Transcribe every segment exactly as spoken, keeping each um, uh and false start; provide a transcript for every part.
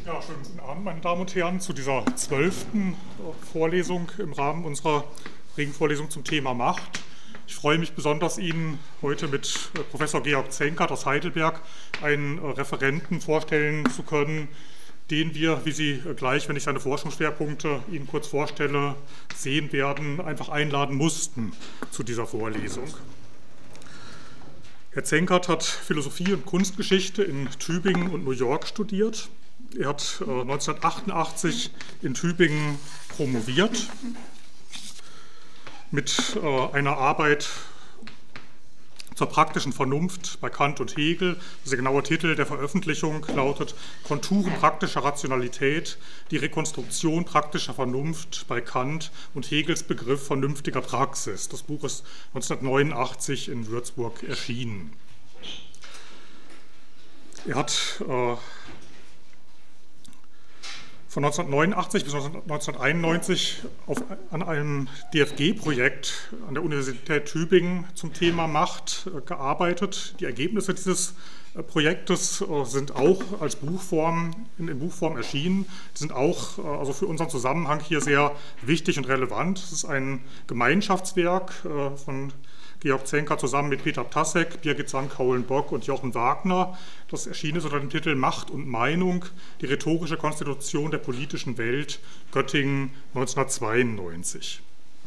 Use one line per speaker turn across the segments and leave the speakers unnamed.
Ja, schönen guten Abend, meine Damen und Herren, zu dieser zwölften Vorlesung im Rahmen unserer Regenvorlesung zum Thema Macht. Ich freue mich besonders, Ihnen heute mit Professor Georg Zenkert aus Heidelberg einen Referenten vorstellen zu können, den wir, wie Sie gleich, wenn ich seine Forschungsschwerpunkte Ihnen kurz vorstelle, sehen werden, einfach einladen mussten zu dieser Vorlesung. Herr Zenkert hat Philosophie und Kunstgeschichte in Tübingen und New York studiert. Er hat äh, neunzehnhundertachtundachtzig in Tübingen promoviert mit äh, einer Arbeit zur praktischen Vernunft bei Kant und Hegel. Der genaue Titel der Veröffentlichung lautet Konturen praktischer Rationalität, die Rekonstruktion praktischer Vernunft bei Kant und Hegels Begriff vernünftiger Praxis. Das Buch ist neunzehnhundertneunundachtzig in Würzburg erschienen. Er hat äh, von neunzehnhundertneunundachtzig bis neunzehnhunderteinundneunzig auf, an einem D F G-Projekt an der Universität Tübingen zum Thema Macht äh, gearbeitet. Die Ergebnisse dieses äh, Projektes äh, sind auch als Buchform, in, in Buchform erschienen. Die sind auch äh, also für unseren Zusammenhang hier sehr wichtig und relevant. Es ist ein Gemeinschaftswerk äh, von Georg Zenkert zusammen mit Peter Ptasek, Birgit Sankt-Kaulen-Bock und Jochen Wagner. Das erschien unter dem Titel Macht und Meinung, die rhetorische Konstitution der politischen Welt, Göttingen neunzehnhundertzweiundneunzig.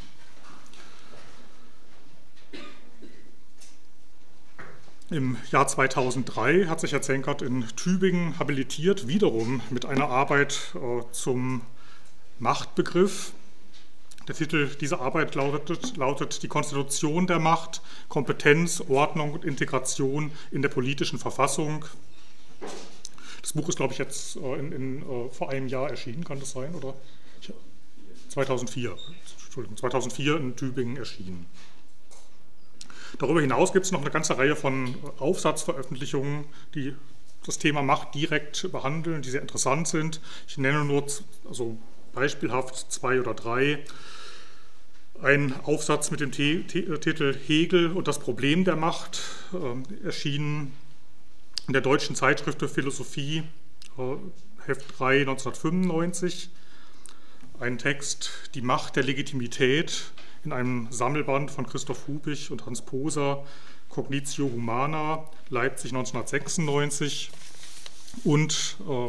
Im Jahr zweitausenddrei hat sich Herr Zenkert in Tübingen habilitiert, wiederum mit einer Arbeit äh, zum Machtbegriff. Der Titel dieser Arbeit lautet, lautet Die Konstitution der Macht, Kompetenz, Ordnung und Integration in der politischen Verfassung. Das Buch ist, glaube ich, jetzt in, in, vor einem Jahr erschienen, kann das sein? Oder? zweitausendvier, Entschuldigung, zweitausendvier in Tübingen erschienen. Darüber hinaus gibt es noch eine ganze Reihe von Aufsatzveröffentlichungen, die das Thema Macht direkt behandeln, die sehr interessant sind. Ich nenne nur also beispielhaft zwei oder drei. Ein Aufsatz mit dem T- T- Titel Hegel und das Problem der Macht, äh, erschienen in der Deutschen Zeitschrift für Philosophie, äh, Heft drei, neunzehnhundertfünfundneunzig. Ein Text, Die Macht der Legitimität, in einem Sammelband von Christoph Hubich und Hans Poser, Cognitio Humana, Leipzig neunzehnhundertsechsundneunzig. Und äh,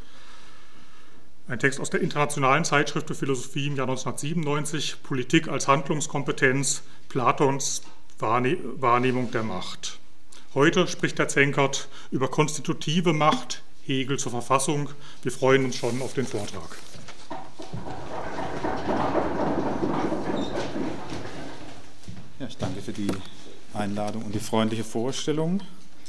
ein Text aus der Internationalen Zeitschrift für Philosophie im Jahr neunzehnhundertsiebenundneunzig, Politik als Handlungskompetenz, Platons Wahrnehmung der Macht. Heute spricht Herr Zenkert über konstitutive Macht, Hegel zur Verfassung. Wir freuen uns schon auf den Vortrag.
Ja, ich danke für die Einladung und die freundliche Vorstellung.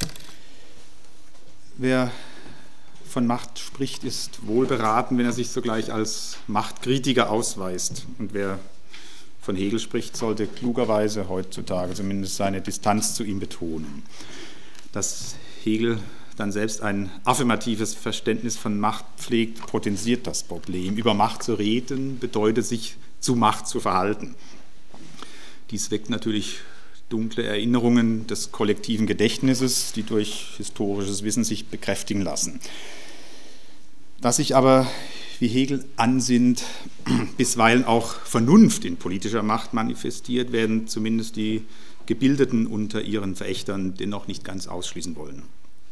Wer von Macht spricht, ist wohl beraten, wenn er sich sogleich als Machtkritiker ausweist. Und wer von Hegel spricht, sollte klugerweise heutzutage zumindest seine Distanz zu ihm betonen. Dass Hegel dann selbst ein affirmatives Verständnis von Macht pflegt, potenziert das Problem. Über Macht zu reden bedeutet, sich zu Macht zu verhalten. Dies weckt natürlich dunkle Erinnerungen des kollektiven Gedächtnisses, die durch historisches Wissen sich bekräftigen lassen. Dass sich aber, wie Hegel ansinnt, bisweilen auch Vernunft in politischer Macht manifestiert, werden zumindest die Gebildeten unter ihren Verächtern dennoch nicht ganz ausschließen wollen.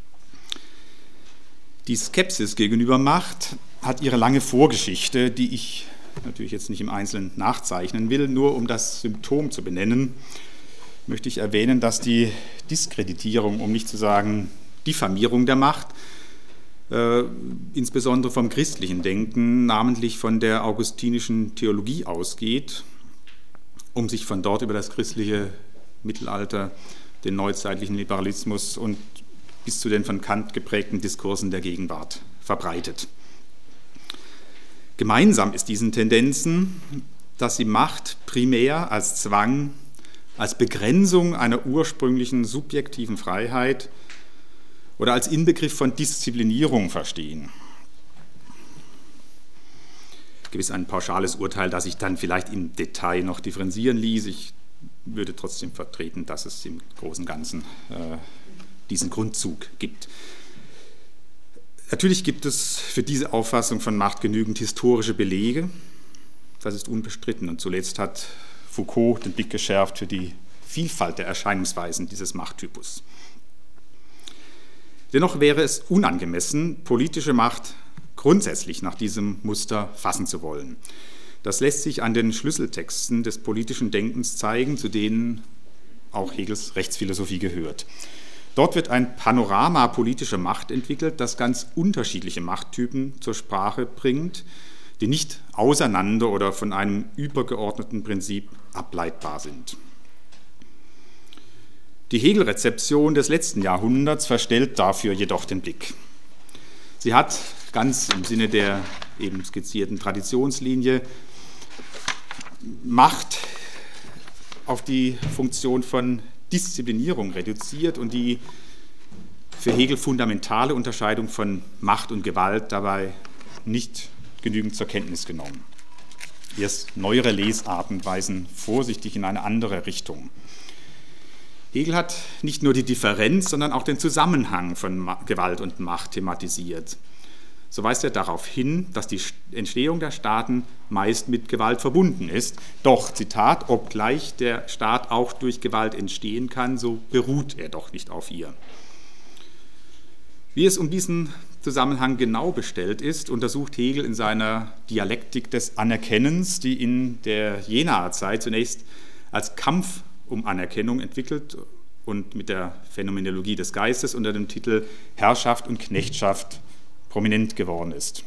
Die Skepsis gegenüber Macht hat ihre lange Vorgeschichte, die ich natürlich jetzt nicht im Einzelnen nachzeichnen will, nur um das Symptom zu benennen, möchte ich erwähnen, dass die Diskreditierung, um nicht zu sagen Diffamierung der Macht, äh, insbesondere vom christlichen Denken, namentlich von der augustinischen Theologie ausgeht, um sich von dort über das christliche Mittelalter, den neuzeitlichen Liberalismus und bis zu den von Kant geprägten Diskursen der Gegenwart verbreitet. Gemeinsam ist diesen Tendenzen, dass sie Macht primär als Zwang, als Begrenzung einer ursprünglichen subjektiven Freiheit oder als Inbegriff von Disziplinierung verstehen. Gewiss ein pauschales Urteil, das sich dann vielleicht im Detail noch differenzieren ließ. Ich würde trotzdem vertreten, dass es im Großen und Ganzen äh, diesen Grundzug gibt. Natürlich gibt es für diese Auffassung von Macht genügend historische Belege. Das ist unbestritten. Und zuletzt hat Foucault den Blick geschärft für die Vielfalt der Erscheinungsweisen dieses Machttypus. Dennoch wäre es unangemessen, politische Macht grundsätzlich nach diesem Muster fassen zu wollen. Das lässt sich an den Schlüsseltexten des politischen Denkens zeigen, zu denen auch Hegels Rechtsphilosophie gehört. Dort wird ein Panorama politischer Macht entwickelt, das ganz unterschiedliche Machttypen zur Sprache bringt, die nicht auseinander oder von einem übergeordneten Prinzip ableitbar sind. Die Hegel-Rezeption des letzten Jahrhunderts verstellt dafür jedoch den Blick. Sie hat ganz im Sinne der eben skizzierten Traditionslinie Macht auf die Funktion von Disziplinierung reduziert und die für Hegel fundamentale Unterscheidung von Macht und Gewalt dabei nicht genügend zur Kenntnis genommen. Erst neuere Lesarten weisen vorsichtig in eine andere Richtung. Hegel hat nicht nur die Differenz, sondern auch den Zusammenhang von Gewalt und Macht thematisiert. So weist er darauf hin, dass die Entstehung der Staaten meist mit Gewalt verbunden ist. Doch, Zitat, obgleich der Staat auch durch Gewalt entstehen kann, so beruht er doch nicht auf ihr. Wie es um diesen Zusammenhang genau bestellt ist, untersucht Hegel in seiner Dialektik des Anerkennens, die in der Jenaer Zeit zunächst als Kampf um Anerkennung entwickelt und mit der Phänomenologie des Geistes unter dem Titel Herrschaft und Knechtschaft prominent geworden ist.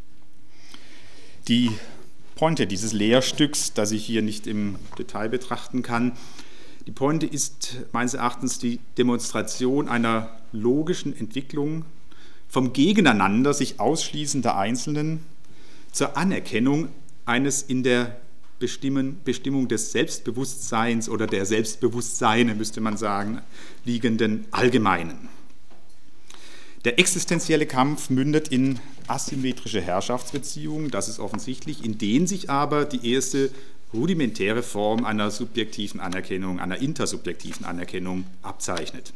Die Pointe dieses Lehrstücks, das ich hier nicht im Detail betrachten kann, die Pointe ist meines Erachtens die Demonstration einer logischen Entwicklung vom Gegeneinander sich ausschließen der Einzelnen zur Anerkennung eines in der Bestimmung des Selbstbewusstseins oder der Selbstbewusstseine, müsste man sagen, liegenden Allgemeinen. Der existenzielle Kampf mündet in asymmetrische Herrschaftsbeziehungen, das ist offensichtlich, in denen sich aber die erste rudimentäre Form einer subjektiven Anerkennung, einer intersubjektiven Anerkennung abzeichnet.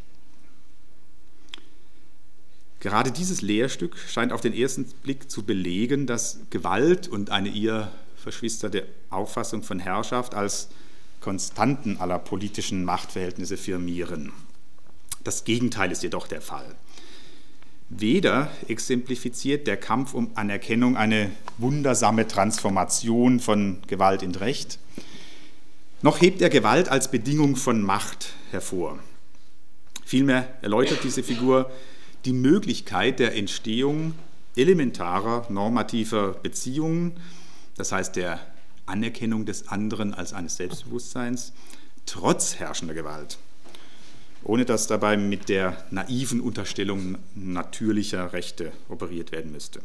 Gerade dieses Lehrstück scheint auf den ersten Blick zu belegen, dass Gewalt und eine ihr verschwisterte Auffassung von Herrschaft als Konstanten aller politischen Machtverhältnisse firmieren. Das Gegenteil ist jedoch der Fall. Weder exemplifiziert der Kampf um Anerkennung eine wundersame Transformation von Gewalt in Recht, noch hebt er Gewalt als Bedingung von Macht hervor. Vielmehr erläutert diese Figur die Möglichkeit der Entstehung elementarer normativer Beziehungen, das heißt der Anerkennung des anderen als eines Selbstbewusstseins, trotz herrschender Gewalt, ohne dass dabei mit der naiven Unterstellung natürlicher Rechte operiert werden müsste.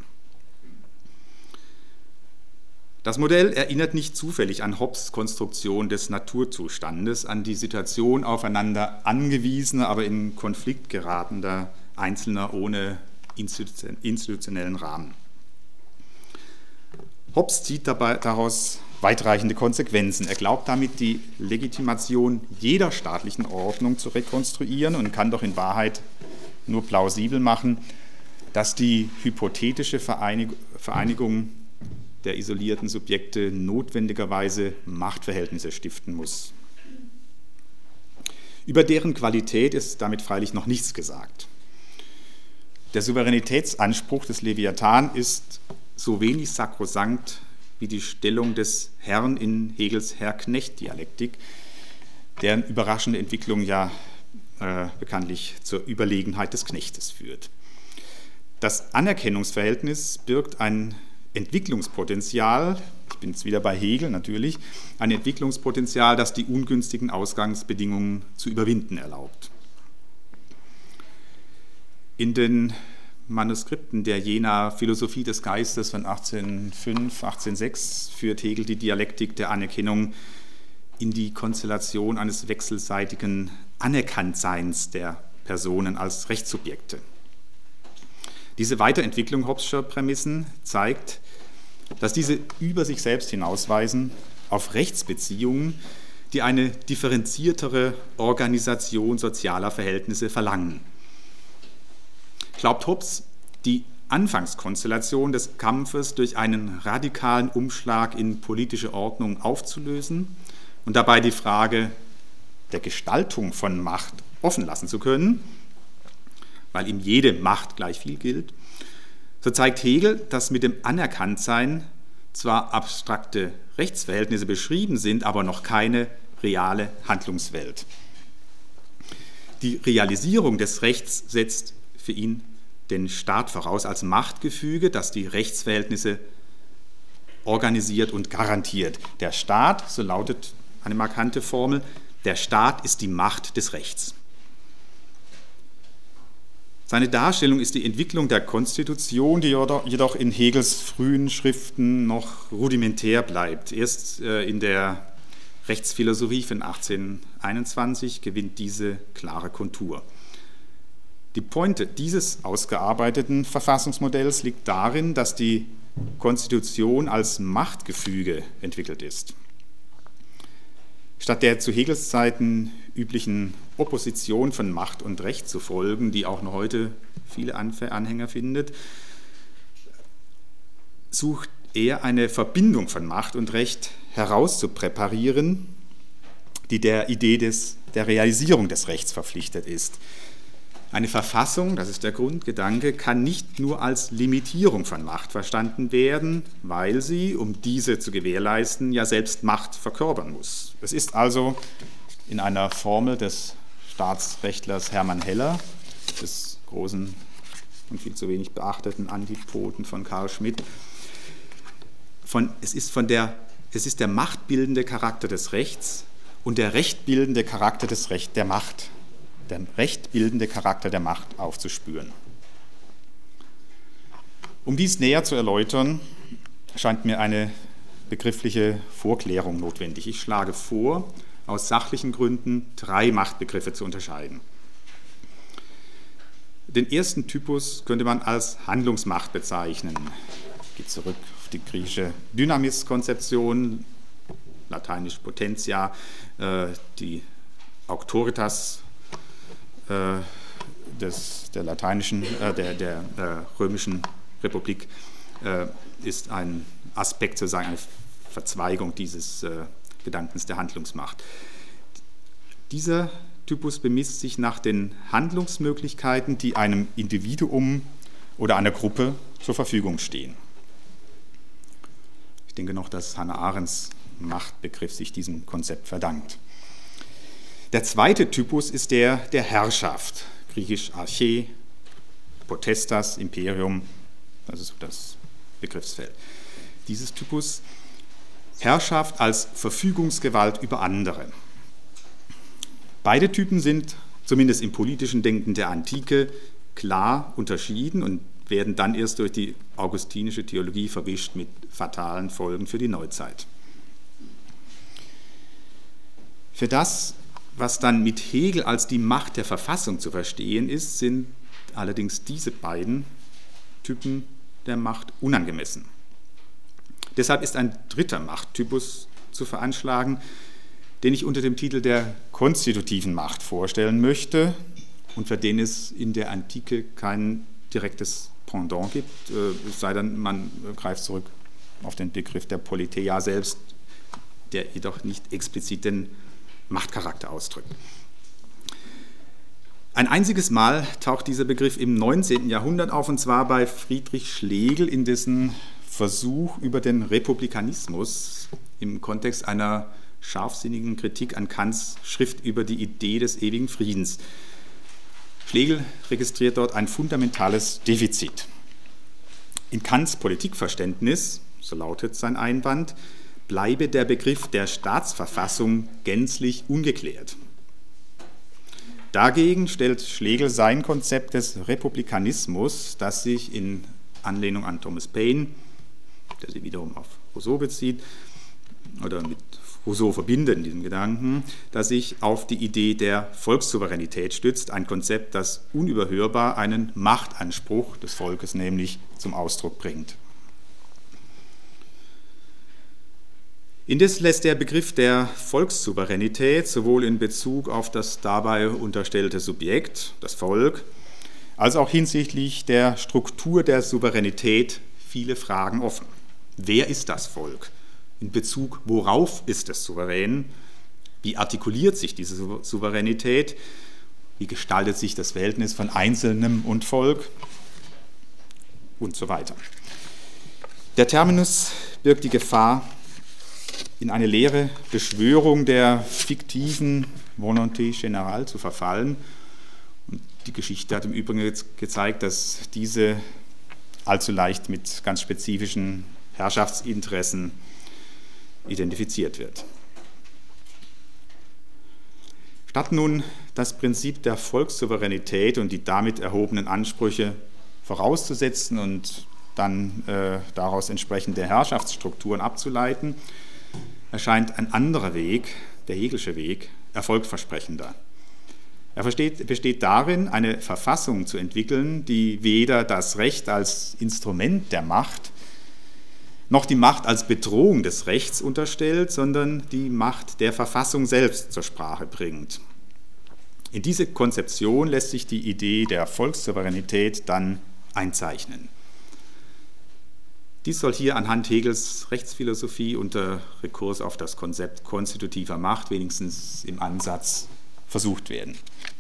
Das Modell erinnert nicht zufällig an Hobbes' Konstruktion des Naturzustandes, an die Situation aufeinander angewiesener, aber in Konflikt geratender Einzelner ohne institutionellen Rahmen. Hobbes zieht dabei daraus weitreichende Konsequenzen. Er glaubt damit, die Legitimation jeder staatlichen Ordnung zu rekonstruieren und kann doch in Wahrheit nur plausibel machen, dass die hypothetische Vereinigung der isolierten Subjekte notwendigerweise Machtverhältnisse stiften muss. Über deren Qualität ist damit freilich noch nichts gesagt. Der Souveränitätsanspruch des Leviathan ist so wenig sakrosankt wie die Stellung des Herrn in Hegels Herr-Knecht-Dialektik, deren überraschende Entwicklung ja äh, bekanntlich zur Überlegenheit des Knechtes führt. Das Anerkennungsverhältnis birgt ein Entwicklungspotenzial, ich bin jetzt wieder bei Hegel natürlich, ein Entwicklungspotenzial, das die ungünstigen Ausgangsbedingungen zu überwinden erlaubt. In den Manuskripten der Jenaer Philosophie des Geistes von achtzehnhundertfünf, achtzehnhundertsechs führt Hegel die Dialektik der Anerkennung in die Konstellation eines wechselseitigen Anerkanntseins der Personen als Rechtssubjekte. Diese Weiterentwicklung Hobbes'scher Prämissen zeigt, dass diese über sich selbst hinausweisen auf Rechtsbeziehungen, die eine differenziertere Organisation sozialer Verhältnisse verlangen. Glaubt Hobbes, die Anfangskonstellation des Kampfes durch einen radikalen Umschlag in politische Ordnung aufzulösen und dabei die Frage der Gestaltung von Macht offen lassen zu können, weil ihm jede Macht gleich viel gilt, so zeigt Hegel, dass mit dem Anerkanntsein zwar abstrakte Rechtsverhältnisse beschrieben sind, aber noch keine reale Handlungswelt. Die Realisierung des Rechts setzt für ihn den Staat voraus als Machtgefüge, das die Rechtsverhältnisse organisiert und garantiert. Der Staat, so lautet eine markante Formel, der Staat ist die Macht des Rechts. Seine Darstellung ist die Entwicklung der Konstitution, die jedoch in Hegels frühen Schriften noch rudimentär bleibt. Erst in der Rechtsphilosophie von achtzehnhunderteinundzwanzig gewinnt diese klare Kontur. Die Pointe dieses ausgearbeiteten Verfassungsmodells liegt darin, dass die Konstitution als Machtgefüge entwickelt ist. Statt der zu Hegels Zeiten üblichen Opposition von Macht und Recht zu folgen, die auch noch heute viele Anhänger findet, sucht er eine Verbindung von Macht und Recht herauszupräparieren, die der Idee des, der Realisierung des Rechts verpflichtet ist. Eine Verfassung, das ist der Grundgedanke, kann nicht nur als Limitierung von Macht verstanden werden, weil sie, um diese zu gewährleisten, ja selbst Macht verkörpern muss. Es ist also in einer Formel des Staatsrechtlers Hermann Heller, des großen und viel zu wenig beachteten Antipoden von Carl Schmitt, von, es, ist von der, es ist der machtbildende Charakter des Rechts und der rechtbildende Charakter des Recht der Macht, der rechtbildende Charakter der Macht aufzuspüren. Um dies näher zu erläutern, scheint mir eine begriffliche Vorklärung notwendig. Ich schlage vor, aus sachlichen Gründen drei Machtbegriffe zu unterscheiden. Den ersten Typus könnte man als Handlungsmacht bezeichnen. Geht zurück auf die griechische Dynamis-Konzeption, lateinisch Potentia, die Auctoritas des, der lateinischen, der, der, der römischen Republik ist ein Aspekt, sozusagen eine Verzweigung dieses Gedankens der Handlungsmacht. Dieser Typus bemisst sich nach den Handlungsmöglichkeiten, die einem Individuum oder einer Gruppe zur Verfügung stehen. Ich denke noch, dass Hannah Arendts Machtbegriff sich diesem Konzept verdankt. Der zweite Typus ist der der Herrschaft, griechisch Archä, Potestas, Imperium, das ist das Begriffsfeld. Dieses Typus Herrschaft als Verfügungsgewalt über andere. Beide Typen sind, zumindest im politischen Denken der Antike, klar unterschieden und werden dann erst durch die augustinische Theologie verwischt mit fatalen Folgen für die Neuzeit. Für das, was dann mit Hegel als die Macht der Verfassung zu verstehen ist, sind allerdings diese beiden Typen der Macht unangemessen. Deshalb ist ein dritter Machttypus zu veranschlagen, den ich unter dem Titel der konstitutiven Macht vorstellen möchte und für den es in der Antike kein direktes Pendant gibt, es sei denn, man greift zurück auf den Begriff der Politeia selbst, der jedoch nicht explizit den Machtcharakter ausdrückt. Ein einziges Mal taucht dieser Begriff im neunzehnten Jahrhundert auf, und zwar bei Friedrich Schlegel in dessen Versuch über den Republikanismus im Kontext einer scharfsinnigen Kritik an Kants Schrift über die Idee des ewigen Friedens. Schlegel registriert dort ein fundamentales Defizit. In Kants Politikverständnis, so lautet sein Einwand, bleibe der Begriff der Staatsverfassung gänzlich ungeklärt. Dagegen stellt Schlegel sein Konzept des Republikanismus, das sich in Anlehnung an Thomas Paine, der sich wiederum auf Rousseau bezieht, oder mit Rousseau verbindet in diesem Gedanken, das sich auf die Idee der Volkssouveränität stützt, ein Konzept, das unüberhörbar einen Machtanspruch des Volkes nämlich zum Ausdruck bringt. Indes lässt der Begriff der Volkssouveränität sowohl in Bezug auf das dabei unterstellte Subjekt, das Volk, als auch hinsichtlich der Struktur der Souveränität viele Fragen offen. Wer ist das Volk? In Bezug worauf ist es souverän? Wie artikuliert sich diese Souveränität? Wie gestaltet sich das Verhältnis von Einzelnem und Volk? Und so weiter. Der Terminus birgt die Gefahr, in eine leere Beschwörung der fiktiven Volonté générale zu verfallen. Und die Geschichte hat im Übrigen jetzt gezeigt, dass diese allzu leicht mit ganz spezifischen Herrschaftsinteressen identifiziert wird. Statt nun das Prinzip der Volkssouveränität und die damit erhobenen Ansprüche vorauszusetzen und dann äh, daraus entsprechende Herrschaftsstrukturen abzuleiten, erscheint ein anderer Weg, der Hegelsche Weg, erfolgversprechender. Er besteht, besteht darin, eine Verfassung zu entwickeln, die weder das Recht als Instrument der Macht noch die Macht als Bedrohung des Rechts unterstellt, sondern die Macht der Verfassung selbst zur Sprache bringt. In diese Konzeption lässt sich die Idee der Volkssouveränität dann einzeichnen. Dies soll hier anhand Hegels Rechtsphilosophie unter Rekurs auf das Konzept konstitutiver Macht wenigstens im Ansatz versucht werden.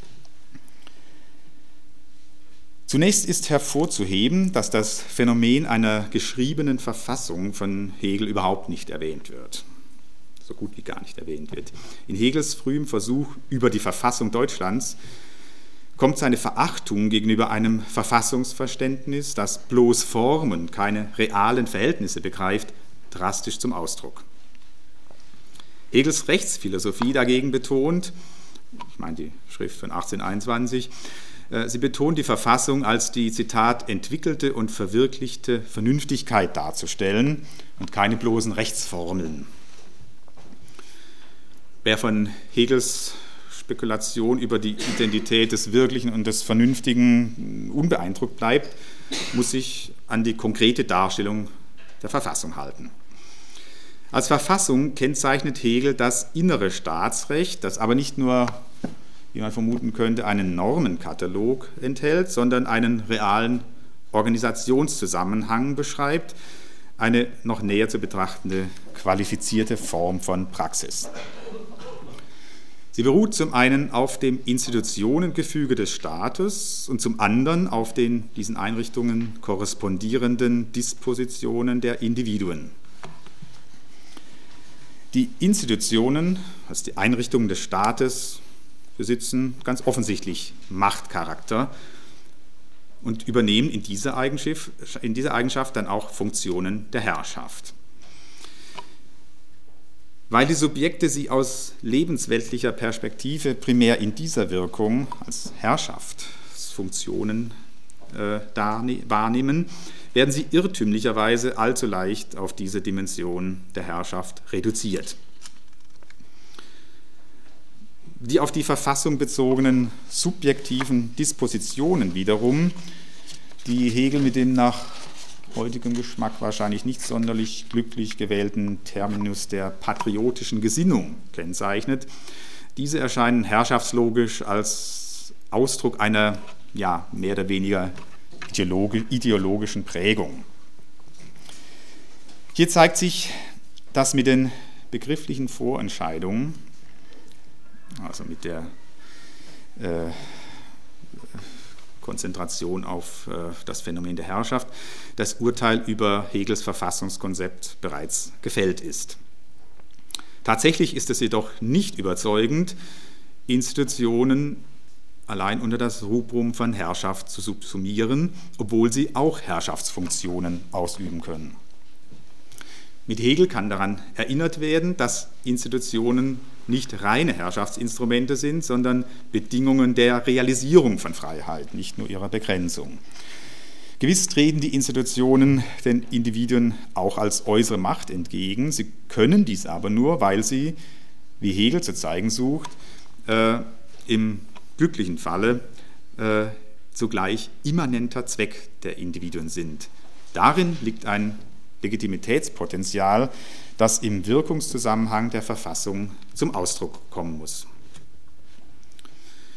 Zunächst ist hervorzuheben, dass das Phänomen einer geschriebenen Verfassung von Hegel überhaupt nicht erwähnt wird. So gut wie gar nicht erwähnt wird. In Hegels frühem Versuch über die Verfassung Deutschlands kommt seine Verachtung gegenüber einem Verfassungsverständnis, das bloß Formen, keine realen Verhältnisse begreift, drastisch zum Ausdruck. Hegels Rechtsphilosophie dagegen betont, ich meine die Schrift von achtzehnhunderteinundzwanzig, sie betont die Verfassung als die, Zitat, entwickelte und verwirklichte Vernünftigkeit darzustellen und keine bloßen Rechtsformeln. Wer von Hegels Spekulation über die Identität des Wirklichen und des Vernünftigen unbeeindruckt bleibt, muss sich an die konkrete Darstellung der Verfassung halten. Als Verfassung kennzeichnet Hegel das innere Staatsrecht, das aber nicht nur, wie man vermuten könnte, einen Normenkatalog enthält, sondern einen realen Organisationszusammenhang beschreibt, eine noch näher zu betrachtende qualifizierte Form von Praxis. Sie beruht zum einen auf dem Institutionengefüge des Staates und zum anderen auf den diesen Einrichtungen korrespondierenden Dispositionen der Individuen. Die Institutionen, also die Einrichtungen des Staates, besitzen ganz offensichtlich Machtcharakter und übernehmen in dieser Eigenschaft, in dieser Eigenschaft dann auch Funktionen der Herrschaft. Weil die Subjekte sie aus lebensweltlicher Perspektive primär in dieser Wirkung als Herrschaftsfunktionen äh, wahrnehmen, werden sie irrtümlicherweise allzu leicht auf diese Dimension der Herrschaft reduziert. Die auf die Verfassung bezogenen subjektiven Dispositionen wiederum, die Hegel mit dem nach heutigem Geschmack wahrscheinlich nicht sonderlich glücklich gewählten Terminus der patriotischen Gesinnung kennzeichnet. Diese erscheinen herrschaftslogisch als Ausdruck einer ja, mehr oder weniger ideologischen Prägung. Hier zeigt sich, dass mit den begrifflichen Vorentscheidungen, also mit der äh, Konzentration auf äh, das Phänomen der Herrschaft, das Urteil über Hegels Verfassungskonzept bereits gefällt ist. Tatsächlich ist es jedoch nicht überzeugend, Institutionen allein unter das Rubrum von Herrschaft zu subsumieren, obwohl sie auch Herrschaftsfunktionen ausüben können. Mit Hegel kann daran erinnert werden, dass Institutionen nicht reine Herrschaftsinstrumente sind, sondern Bedingungen der Realisierung von Freiheit, nicht nur ihrer Begrenzung. Gewiss treten die Institutionen den Individuen auch als äußere Macht entgegen. Sie können dies aber nur, weil sie, wie Hegel zu zeigen sucht, äh, im glücklichen Falle äh, zugleich immanenter Zweck der Individuen sind. Darin liegt ein Legitimitätspotenzial, das im Wirkungszusammenhang der Verfassung zum Ausdruck kommen muss.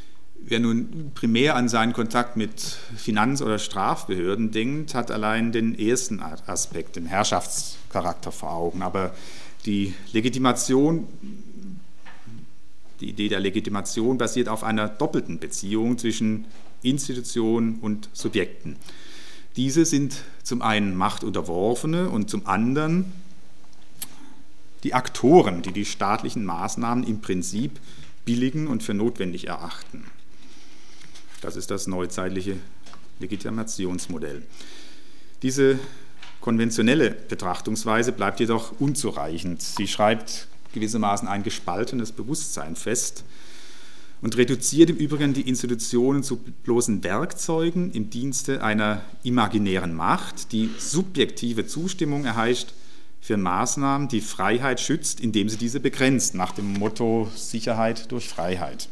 Wer nun primär an seinen Kontakt mit Finanz- oder Strafbehörden denkt, hat allein den ersten Aspekt, den Herrschaftscharakter vor Augen. Aber die Legitimation, die Idee der Legitimation basiert auf einer doppelten Beziehung zwischen Institutionen und Subjekten. Diese sind zum einen Machtunterworfene und zum anderen die Aktoren, die die staatlichen Maßnahmen im Prinzip billigen und für notwendig erachten. Das ist das neuzeitliche Legitimationsmodell. Diese konventionelle Betrachtungsweise bleibt jedoch unzureichend. Sie schreibt gewissermaßen ein gespaltenes Bewusstsein fest und reduziert im Übrigen die Institutionen zu bloßen Werkzeugen im Dienste einer imaginären Macht, die subjektive Zustimmung erheischt für Maßnahmen, die Freiheit schützt, indem sie diese begrenzt, nach dem Motto Sicherheit durch Freiheit.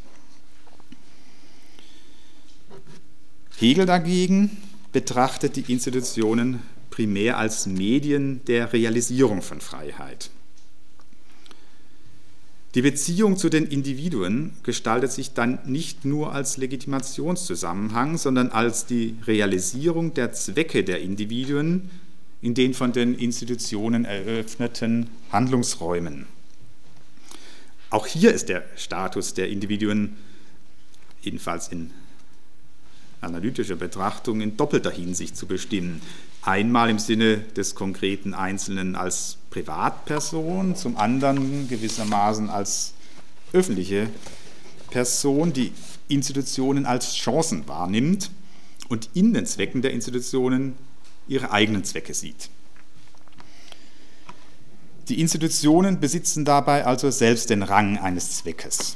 Hegel dagegen betrachtet die Institutionen primär als Medien der Realisierung von Freiheit. Die Beziehung zu den Individuen gestaltet sich dann nicht nur als Legitimationszusammenhang, sondern als die Realisierung der Zwecke der Individuen in den von den Institutionen eröffneten Handlungsräumen. Auch hier ist der Status der Individuen, jedenfalls in analytischer Betrachtung, in doppelter Hinsicht zu bestimmen. Einmal im Sinne des konkreten Einzelnen als Privatperson, zum anderen gewissermaßen als öffentliche Person, die Institutionen als Chancen wahrnimmt und in den Zwecken der Institutionen ihre eigenen Zwecke sieht. Die Institutionen besitzen dabei also selbst den Rang eines Zweckes.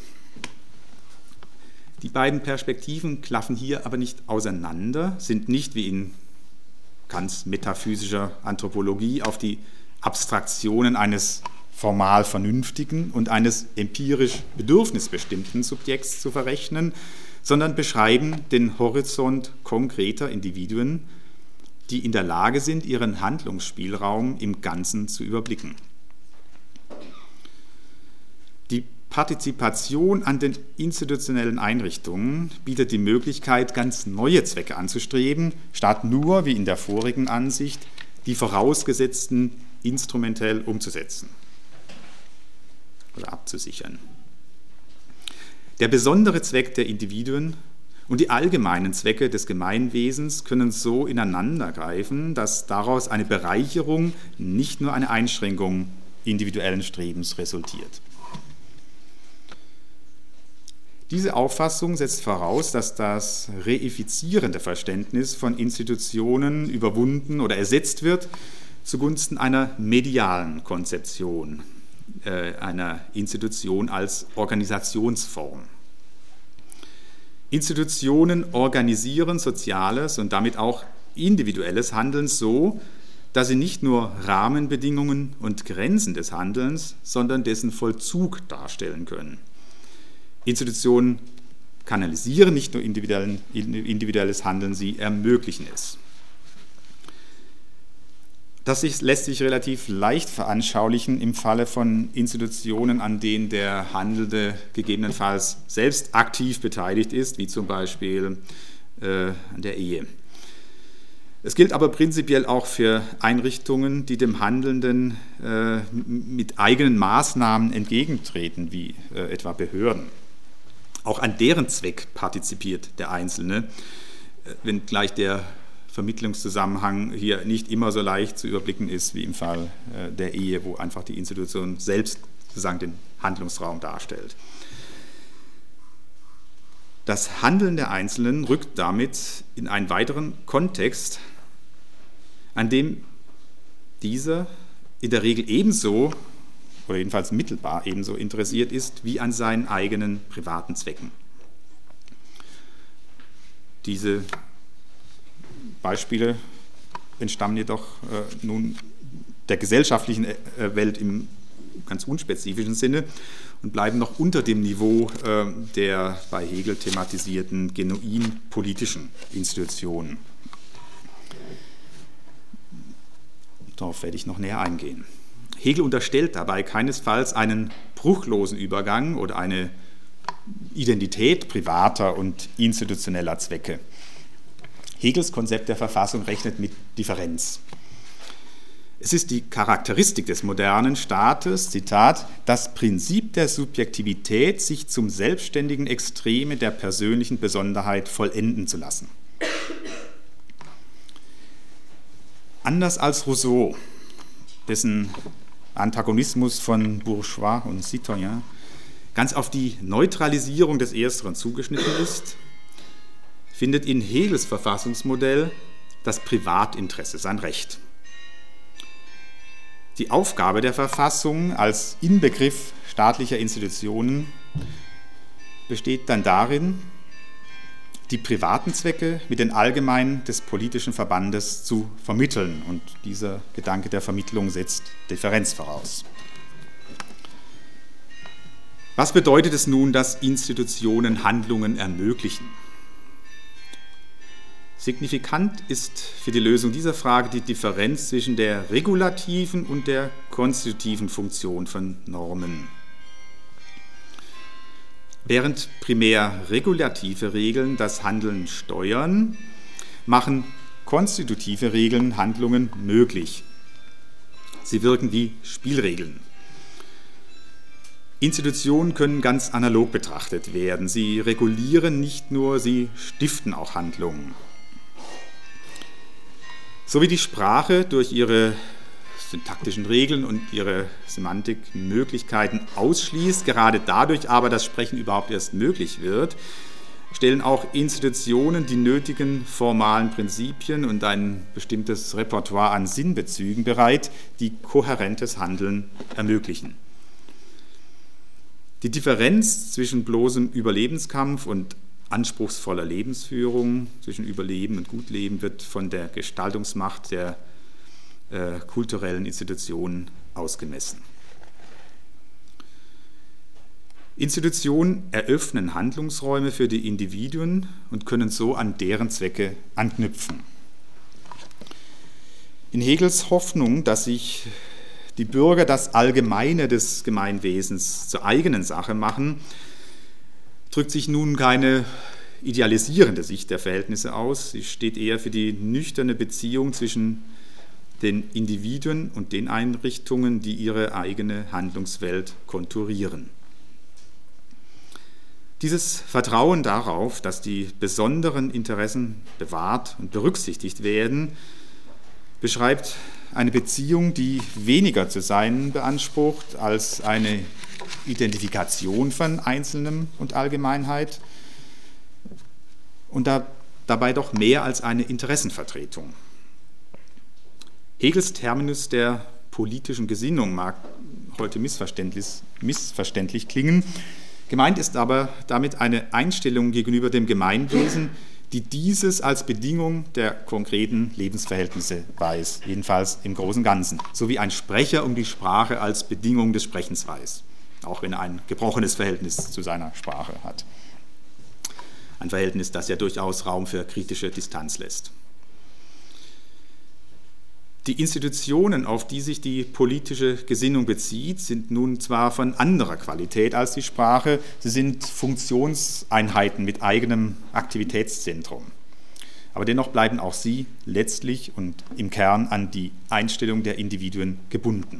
Die beiden Perspektiven klaffen hier aber nicht auseinander, sind nicht wie in Kants metaphysischer Anthropologie auf die Abstraktionen eines formal vernünftigen und eines empirisch bedürfnisbestimmten Subjekts zu verrechnen, sondern beschreiben den Horizont konkreter Individuen, die in der Lage sind, ihren Handlungsspielraum im Ganzen zu überblicken. Die Partizipation an den institutionellen Einrichtungen bietet die Möglichkeit, ganz neue Zwecke anzustreben, statt nur, wie in der vorigen Ansicht, die vorausgesetzten instrumentell umzusetzen oder abzusichern. Der besondere Zweck der Individuen und die allgemeinen Zwecke des Gemeinwesens können so ineinandergreifen, dass daraus eine Bereicherung, nicht nur eine Einschränkung individuellen Strebens resultiert. Diese Auffassung setzt voraus, dass das reifizierende Verständnis von Institutionen überwunden oder ersetzt wird zugunsten einer medialen Konzeption, äh, einer Institution als Organisationsform. Institutionen organisieren soziales und damit auch individuelles Handeln so, dass sie nicht nur Rahmenbedingungen und Grenzen des Handelns, sondern dessen Vollzug darstellen können. Institutionen kanalisieren nicht nur individuelles Handeln, sie ermöglichen es. Das lässt sich relativ leicht veranschaulichen im Falle von Institutionen, an denen der Handelnde gegebenenfalls selbst aktiv beteiligt ist, wie zum Beispiel äh, an der Ehe. Es gilt aber prinzipiell auch für Einrichtungen, die dem Handelnden äh, mit eigenen Maßnahmen entgegentreten, wie äh, etwa Behörden. Auch an deren Zweck partizipiert der Einzelne, wenngleich der Vermittlungszusammenhang hier nicht immer so leicht zu überblicken ist wie im Fall der Ehe, wo einfach die Institution selbst sozusagen den Handlungsraum darstellt. Das Handeln der Einzelnen rückt damit in einen weiteren Kontext, an dem dieser in der Regel ebenso oder jedenfalls mittelbar ebenso interessiert ist wie an seinen eigenen privaten Zwecken. Diese Beispiele entstammen jedoch äh, nun der gesellschaftlichen äh, Welt im ganz unspezifischen Sinne und bleiben noch unter dem Niveau äh, der bei Hegel thematisierten genuin politischen Institutionen. Darauf werde ich noch näher eingehen. Hegel unterstellt dabei keinesfalls einen bruchlosen Übergang oder eine Identität privater und institutioneller Zwecke. Hegels Konzept der Verfassung rechnet mit Differenz. Es ist die Charakteristik des modernen Staates, Zitat, das Prinzip der Subjektivität, sich zum selbstständigen Extreme der persönlichen Besonderheit vollenden zu lassen. Anders als Rousseau, dessen Antagonismus von Bourgeois und Citoyen ganz auf die Neutralisierung des Ersteren zugeschnitten ist, findet in Hegels Verfassungsmodell das Privatinteresse sein Recht. Die Aufgabe der Verfassung als Inbegriff staatlicher Institutionen besteht dann darin, die privaten Zwecke mit den allgemeinen des politischen Verbandes zu vermitteln. Und dieser Gedanke der Vermittlung setzt Differenz voraus. Was bedeutet es nun, dass Institutionen Handlungen ermöglichen? Signifikant ist für die Lösung dieser Frage die Differenz zwischen der regulativen und der konstitutiven Funktion von Normen. Während primär regulative Regeln das Handeln steuern, machen konstitutive Regeln Handlungen möglich. Sie wirken wie Spielregeln. Institutionen können ganz analog betrachtet werden. Sie regulieren nicht nur, sie stiften auch Handlungen. So wie die Sprache durch ihre syntaktischen Regeln und ihre Semantikmöglichkeiten ausschließt, gerade dadurch aber das Sprechen überhaupt erst möglich wird, stellen auch Institutionen die nötigen formalen Prinzipien und ein bestimmtes Repertoire an Sinnbezügen bereit, die kohärentes Handeln ermöglichen. Die Differenz zwischen bloßem Überlebenskampf und anspruchsvoller Lebensführung, zwischen Überleben und Gutleben, wird von der Gestaltungsmacht der äh, kulturellen Institutionen ausgemessen. Institutionen eröffnen Handlungsräume für die Individuen und können so an deren Zwecke anknüpfen. In Hegels Hoffnung, dass sich die Bürger das Allgemeine des Gemeinwesens zur eigenen Sache machen, drückt sich nun keine idealisierende Sicht der Verhältnisse aus. Sie steht eher für die nüchterne Beziehung zwischen den Individuen und den Einrichtungen, die ihre eigene Handlungswelt konturieren. Dieses Vertrauen darauf, dass die besonderen Interessen bewahrt und berücksichtigt werden, beschreibt eine Beziehung, die weniger zu sein beansprucht als eine Identifikation von Einzelnem und Allgemeinheit und da, dabei doch mehr als eine Interessenvertretung. Hegels Terminus der politischen Gesinnung mag heute missverständlich, missverständlich klingen. Gemeint ist aber damit eine Einstellung gegenüber dem Gemeinwesen, die dieses als Bedingung der konkreten Lebensverhältnisse weiß, jedenfalls im Großen und Ganzen, so wie ein Sprecher um die Sprache als Bedingung des Sprechens weiß, auch wenn er ein gebrochenes Verhältnis zu seiner Sprache hat. Ein Verhältnis, das ja durchaus Raum für kritische Distanz lässt. Die Institutionen, auf die sich die politische Gesinnung bezieht, sind nun zwar von anderer Qualität als die Sprache, sie sind Funktionseinheiten mit eigenem Aktivitätszentrum. Aber dennoch bleiben auch sie letztlich und im Kern an die Einstellung der Individuen gebunden.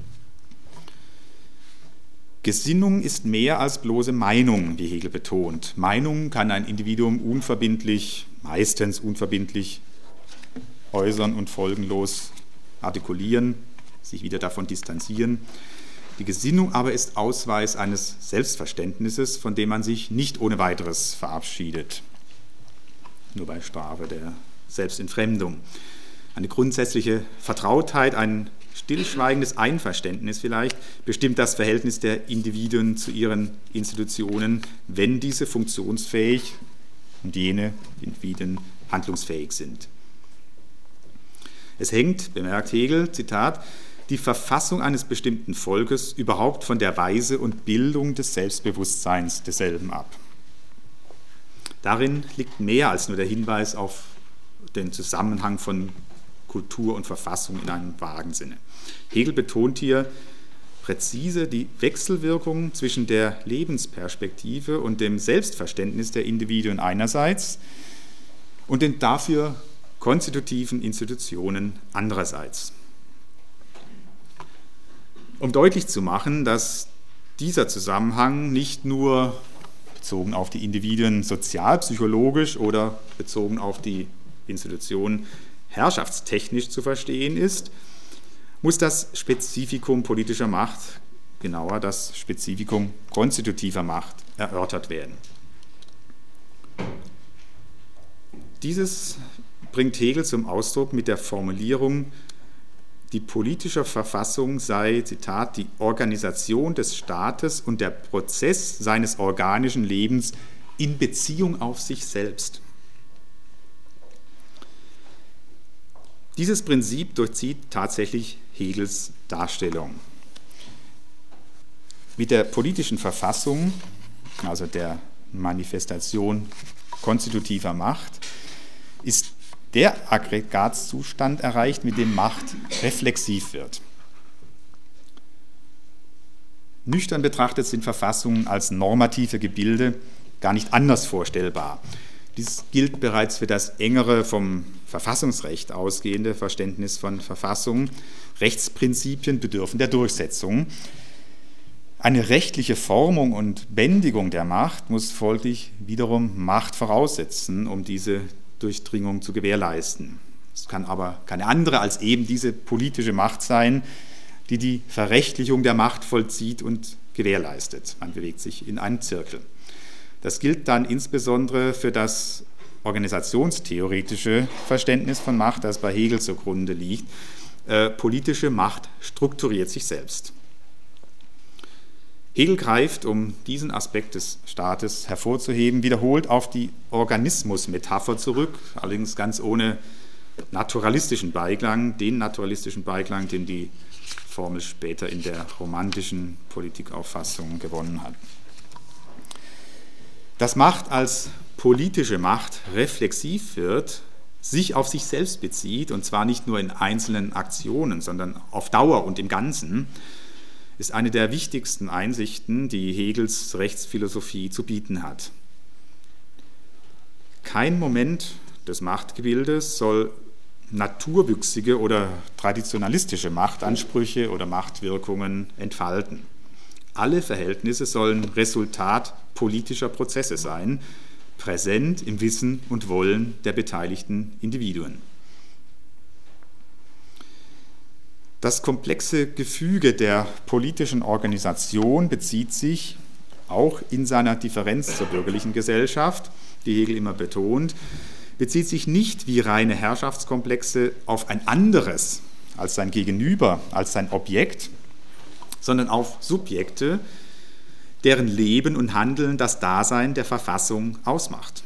Gesinnung ist mehr als bloße Meinung, wie Hegel betont. Meinung kann ein Individuum unverbindlich, meistens unverbindlich äußern und folgenlos artikulieren, sich wieder davon distanzieren. Die Gesinnung aber ist Ausweis eines Selbstverständnisses, von dem man sich nicht ohne weiteres verabschiedet, nur bei Strafe der Selbstentfremdung. Eine grundsätzliche Vertrautheit, ein stillschweigendes Einverständnis vielleicht, bestimmt das Verhältnis der Individuen zu ihren Institutionen, wenn diese funktionsfähig und jene Individuen handlungsfähig sind. Es hängt, bemerkt Hegel, Zitat, die Verfassung eines bestimmten Volkes überhaupt von der Weise und Bildung des Selbstbewusstseins desselben ab. Darin liegt mehr als nur der Hinweis auf den Zusammenhang von Kultur und Verfassung in einem vagen Sinne. Hegel betont hier präzise die Wechselwirkung zwischen der Lebensperspektive und dem Selbstverständnis der Individuen einerseits und den dafür konstitutiven Institutionen andererseits. Um deutlich zu machen, dass dieser Zusammenhang nicht nur bezogen auf die Individuen sozialpsychologisch oder bezogen auf die Institutionen herrschaftstechnisch zu verstehen ist, muss das Spezifikum politischer Macht, genauer das Spezifikum konstitutiver Macht, erörtert werden. Dieses bringt Hegel zum Ausdruck mit der Formulierung, die politische Verfassung sei, Zitat, die Organisation des Staates und der Prozess seines organischen Lebens in Beziehung auf sich selbst. Dieses Prinzip durchzieht tatsächlich Hegels Darstellung. Mit der politischen Verfassung, also der Manifestation konstitutiver Macht, ist der Aggregatzustand erreicht, mit dem Macht reflexiv wird. Nüchtern betrachtet sind Verfassungen als normative Gebilde gar nicht anders vorstellbar. Dies gilt bereits für das engere vom Verfassungsrecht ausgehende Verständnis von Verfassungen. Rechtsprinzipien bedürfen der Durchsetzung. Eine rechtliche Formung und Bändigung der Macht muss folglich wiederum Macht voraussetzen, um diese Durchdringung zu gewährleisten. Es kann aber keine andere als eben diese politische Macht sein, die die Verrechtlichung der Macht vollzieht und gewährleistet. Man bewegt sich in einen Zirkel. Das gilt dann insbesondere für das organisationstheoretische Verständnis von Macht, das bei Hegel zugrunde liegt. Äh, politische Macht strukturiert sich selbst. Hegel greift, um diesen Aspekt des Staates hervorzuheben, wiederholt auf die Organismusmetapher zurück, allerdings ganz ohne naturalistischen Beiklang, den naturalistischen Beiklang, den die Formel später in der romantischen Politikauffassung gewonnen hat. Dass Macht als politische Macht reflexiv wird, sich auf sich selbst bezieht, und zwar nicht nur in einzelnen Aktionen, sondern auf Dauer und im Ganzen, ist eine der wichtigsten Einsichten, die Hegels Rechtsphilosophie zu bieten hat. Kein Moment des Machtgebildes soll naturwüchsige oder traditionalistische Machtansprüche oder Machtwirkungen entfalten. Alle Verhältnisse sollen Resultat politischer Prozesse sein, präsent im Wissen und Wollen der beteiligten Individuen. Das komplexe Gefüge der politischen Organisation bezieht sich auch in seiner Differenz zur bürgerlichen Gesellschaft, die Hegel immer betont, bezieht sich nicht wie reine Herrschaftskomplexe auf ein anderes als sein Gegenüber, als sein Objekt, sondern auf Subjekte, deren Leben und Handeln das Dasein der Verfassung ausmacht.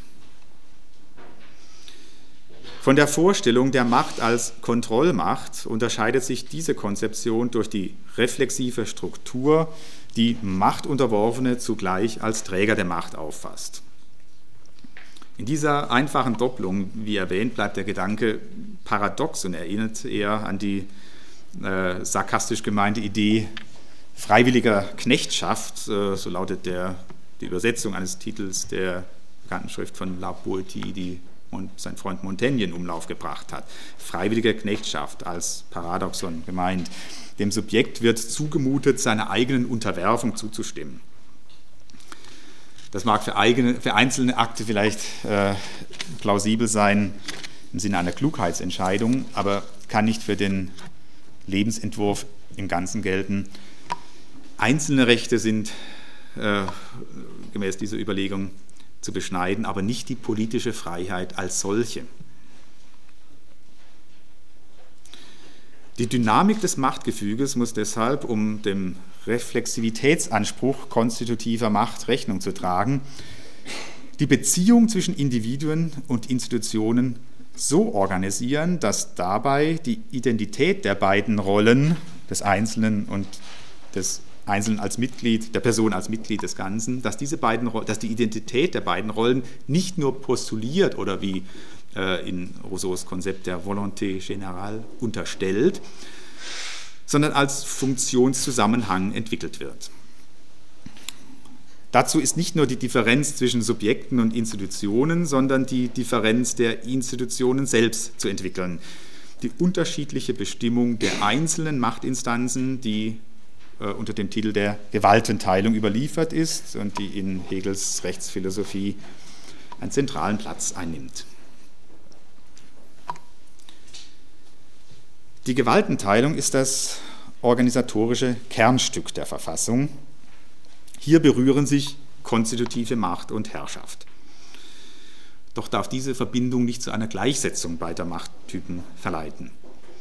Von der Vorstellung der Macht als Kontrollmacht unterscheidet sich diese Konzeption durch die reflexive Struktur, die Machtunterworfene zugleich als Träger der Macht auffasst. In dieser einfachen Doppelung, wie erwähnt, bleibt der Gedanke paradox und erinnert eher an die äh, sarkastisch gemeinte Idee freiwilliger Knechtschaft, äh, so lautet der, die Übersetzung eines Titels der bekannten Schrift von La Boétie, die und sein Freund Montaigne in Umlauf gebracht hat. Freiwillige Knechtschaft als Paradoxon gemeint. Dem Subjekt wird zugemutet, seiner eigenen Unterwerfung zuzustimmen. Das mag für, eigene, für einzelne Akte vielleicht äh, plausibel sein im Sinne einer Klugheitsentscheidung, aber kann nicht für den Lebensentwurf im Ganzen gelten. Einzelne Rechte sind äh, gemäß dieser Überlegung zu beschneiden, aber nicht die politische Freiheit als solche. Die Dynamik des Machtgefüges muss deshalb, um dem Reflexivitätsanspruch konstitutiver Macht Rechnung zu tragen, die Beziehung zwischen Individuen und Institutionen so organisieren, dass dabei die Identität der beiden Rollen, des Einzelnen und des Einzelnen als Mitglied, der Person als Mitglied des Ganzen, dass, diese beiden, dass die Identität der beiden Rollen nicht nur postuliert oder wie äh, in Rousseaus Konzept der Volonté générale unterstellt, sondern als Funktionszusammenhang entwickelt wird. Dazu ist nicht nur die Differenz zwischen Subjekten und Institutionen, sondern die Differenz der Institutionen selbst zu entwickeln. Die unterschiedliche Bestimmung der einzelnen Machtinstanzen, die äh, unter dem Titel der Gewaltenteilung überliefert ist und die in Hegels Rechtsphilosophie einen zentralen Platz einnimmt. Die Gewaltenteilung ist das organisatorische Kernstück der Verfassung. Hier berühren sich konstitutive Macht und Herrschaft. Doch darf diese Verbindung nicht zu einer Gleichsetzung beider Machttypen verleiten.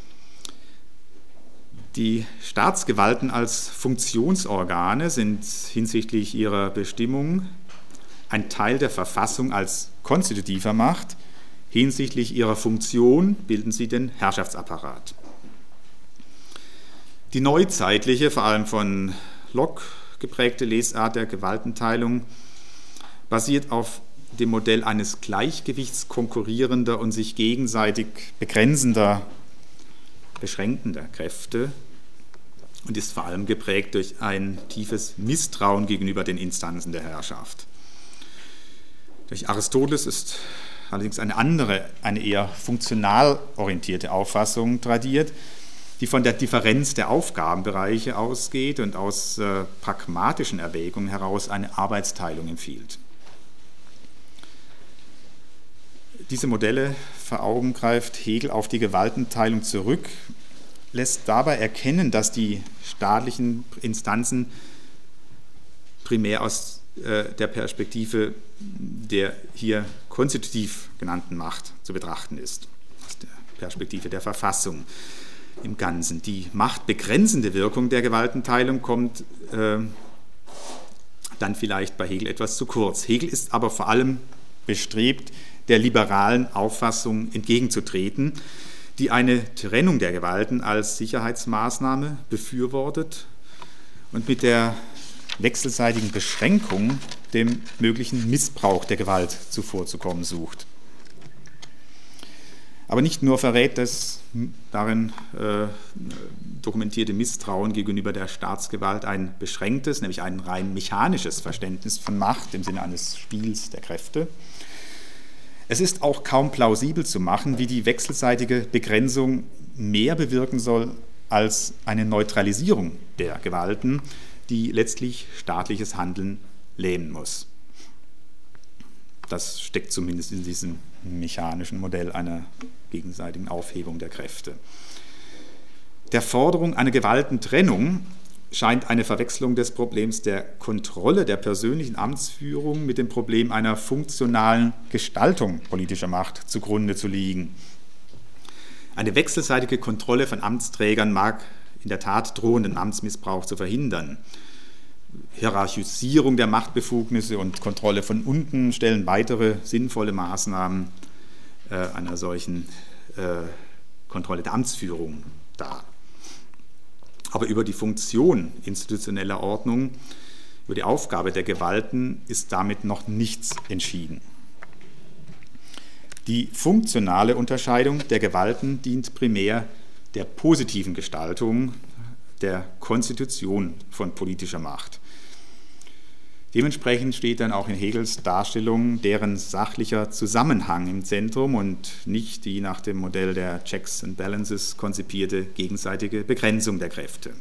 Die Staatsgewalten als Funktionsorgane sind hinsichtlich ihrer Bestimmung ein Teil der Verfassung als konstitutiver Macht, hinsichtlich ihrer Funktion bilden sie den Herrschaftsapparat. Die neuzeitliche, vor allem von Locke geprägte Lesart der Gewaltenteilung basiert auf dem Modell eines Gleichgewichts konkurrierender und sich gegenseitig begrenzender, beschränkender Kräfte und ist vor allem geprägt durch ein tiefes Misstrauen gegenüber den Instanzen der Herrschaft. Durch Aristoteles ist allerdings eine andere, eine eher funktional orientierte Auffassung tradiert, die von der Differenz der Aufgabenbereiche ausgeht und aus äh, pragmatischen Erwägungen heraus eine Arbeitsteilung empfiehlt. Diese Modelle vor Augen greift Hegel auf die Gewaltenteilung zurück, lässt dabei erkennen, dass die staatlichen Instanzen primär aus äh, der Perspektive der hier konstitutiv genannten Macht zu betrachten ist, aus der Perspektive der Verfassung im Ganzen. Die machtbegrenzende Wirkung der Gewaltenteilung kommt äh, dann vielleicht bei Hegel etwas zu kurz. Hegel ist aber vor allem bestrebt, der liberalen Auffassung entgegenzutreten, die eine Trennung der Gewalten als Sicherheitsmaßnahme befürwortet und mit der wechselseitigen Beschränkung dem möglichen Missbrauch der Gewalt zuvorzukommen sucht. Aber nicht nur verrät das darin äh, dokumentierte Misstrauen gegenüber der Staatsgewalt ein beschränktes, nämlich ein rein mechanisches Verständnis von Macht im Sinne eines Spiels der Kräfte. Es ist auch kaum plausibel zu machen, wie die wechselseitige Begrenzung mehr bewirken soll als eine Neutralisierung der Gewalten, die letztlich staatliches Handeln lähmen muss. Das steckt zumindest in diesem mechanischen Modell einer gegenseitigen Aufhebung der Kräfte. Der Forderung einer Gewaltentrennung scheint eine Verwechslung des Problems der Kontrolle der persönlichen Amtsführung mit dem Problem einer funktionalen Gestaltung politischer Macht zugrunde zu liegen. Eine wechselseitige Kontrolle von Amtsträgern mag in der Tat drohenden Amtsmissbrauch zu verhindern. Hierarchisierung der Machtbefugnisse und Kontrolle von unten stellen weitere sinnvolle Maßnahmen äh, einer solchen äh, Kontrolle der Amtsführung dar. Aber über die Funktion institutioneller Ordnung, über die Aufgabe der Gewalten ist damit noch nichts entschieden. Die funktionale Unterscheidung der Gewalten dient primär der positiven Gestaltung der Konstitution von politischer Macht. Dementsprechend steht dann auch in Hegels Darstellung deren sachlicher Zusammenhang im Zentrum und nicht die nach dem Modell der Checks and Balances konzipierte gegenseitige Begrenzung der Kräfte.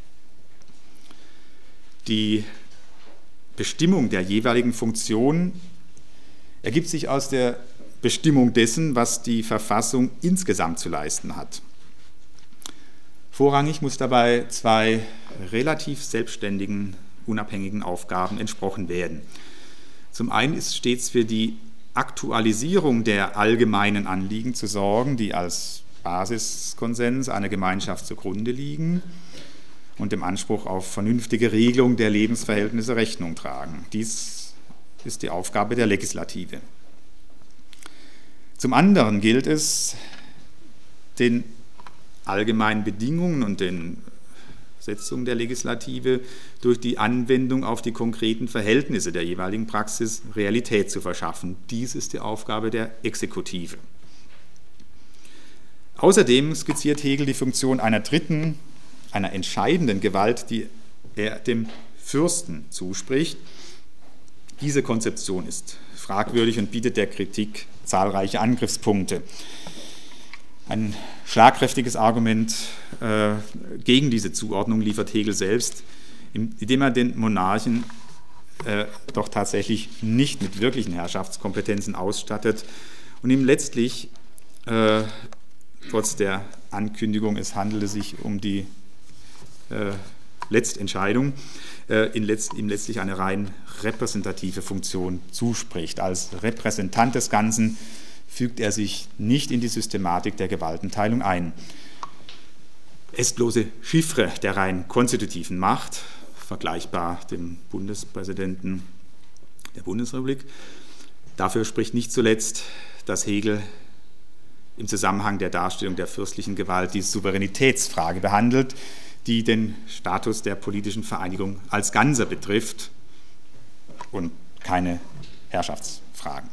Die Bestimmung der jeweiligen Funktion ergibt sich aus der Bestimmung dessen, was die Verfassung insgesamt zu leisten hat. Vorrangig muss dabei zwei relativ selbstständigen, unabhängigen Aufgaben entsprochen werden. Zum einen ist stets für die Aktualisierung der allgemeinen Anliegen zu sorgen, die als Basiskonsens einer Gemeinschaft zugrunde liegen und dem Anspruch auf vernünftige Regelung der Lebensverhältnisse Rechnung tragen. Dies ist die Aufgabe der Legislative. Zum anderen gilt es, den allgemeinen Bedingungen und den Setzungen der Legislative durch die Anwendung auf die konkreten Verhältnisse der jeweiligen Praxis Realität zu verschaffen. Dies ist die Aufgabe der Exekutive. Außerdem skizziert Hegel die Funktion einer dritten, einer entscheidenden Gewalt, die er dem Fürsten zuspricht. Diese Konzeption ist fragwürdig und bietet der Kritik zahlreiche Angriffspunkte. Ein schlagkräftiges Argument äh, gegen diese Zuordnung liefert Hegel selbst, indem er den Monarchen äh, doch tatsächlich nicht mit wirklichen Herrschaftskompetenzen ausstattet und ihm letztlich, äh, trotz der Ankündigung, es handele sich um die äh, Letztentscheidung, äh, in letzt, ihm letztlich eine rein repräsentative Funktion zuspricht. Als Repräsentant des Ganzen fügt er sich nicht in die Systematik der Gewaltenteilung ein. Er ist bloße Chiffre der rein konstitutiven Macht, vergleichbar dem Bundespräsidenten der Bundesrepublik. Dafür spricht nicht zuletzt, dass Hegel im Zusammenhang der Darstellung der fürstlichen Gewalt die Souveränitätsfrage behandelt, die den Status der politischen Vereinigung als Ganzer betrifft und keine Herrschaftsfragen.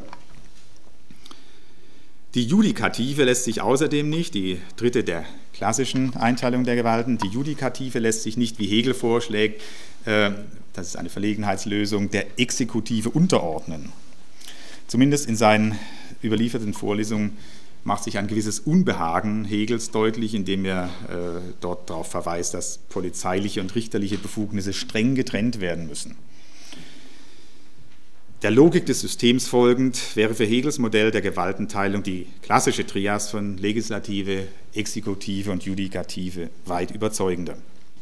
Die Judikative lässt sich außerdem nicht, die dritte der klassischen Einteilung der Gewalten, die Judikative lässt sich nicht, wie Hegel vorschlägt, äh, das ist eine Verlegenheitslösung, der Exekutive unterordnen. Zumindest in seinen überlieferten Vorlesungen macht sich ein gewisses Unbehagen Hegels deutlich, indem er äh, dort darauf verweist, dass polizeiliche und richterliche Befugnisse streng getrennt werden müssen. Der Logik des Systems folgend wäre für Hegels Modell der Gewaltenteilung die klassische Trias von Legislative, Exekutive und Judikative weit überzeugender.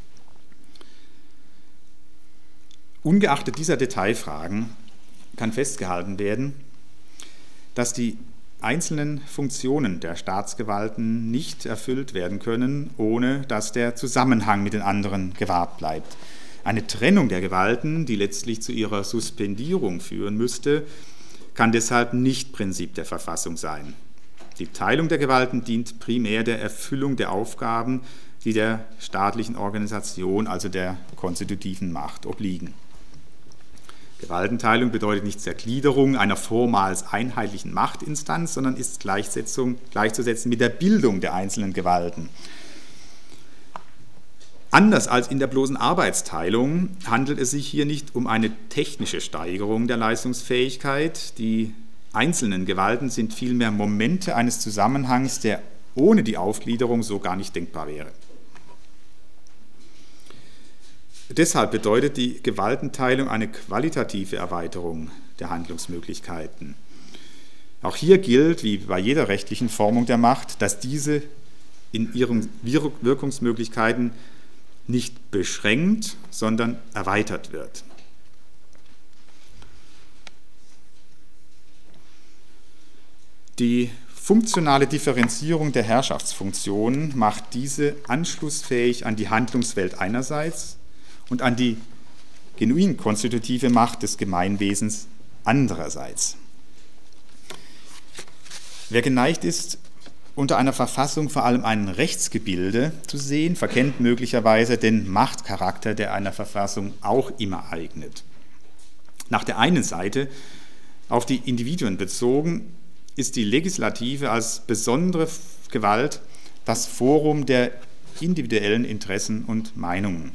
Ungeachtet dieser Detailfragen kann festgehalten werden, dass die einzelnen Funktionen der Staatsgewalten nicht erfüllt werden können, ohne dass der Zusammenhang mit den anderen gewahrt bleibt. Eine Trennung der Gewalten, die letztlich zu ihrer Suspendierung führen müsste, kann deshalb nicht Prinzip der Verfassung sein. Die Teilung der Gewalten dient primär der Erfüllung der Aufgaben, die der staatlichen Organisation, also der konstitutiven Macht, obliegen. Gewaltenteilung bedeutet nicht Zergliederung einer vormals einheitlichen Machtinstanz, sondern ist gleichzusetzen mit der Bildung der einzelnen Gewalten. Anders als in der bloßen Arbeitsteilung handelt es sich hier nicht um eine technische Steigerung der Leistungsfähigkeit. Die einzelnen Gewalten sind vielmehr Momente eines Zusammenhangs, der ohne die Aufgliederung so gar nicht denkbar wäre. Deshalb bedeutet die Gewaltenteilung eine qualitative Erweiterung der Handlungsmöglichkeiten. Auch hier gilt, wie bei jeder rechtlichen Formung der Macht, dass diese in ihren Wirkungsmöglichkeiten nicht beschränkt, sondern erweitert wird. Die funktionale Differenzierung der Herrschaftsfunktionen macht diese anschlussfähig an die Handlungswelt einerseits und an die genuin konstitutive Macht des Gemeinwesens andererseits. Wer geneigt ist, unter einer Verfassung vor allem ein Rechtsgebilde zu sehen, verkennt möglicherweise den Machtcharakter, der einer Verfassung auch immer eignet. Nach der einen Seite, auf die Individuen bezogen, ist die Legislative als besondere Gewalt das Forum der individuellen Interessen und Meinungen.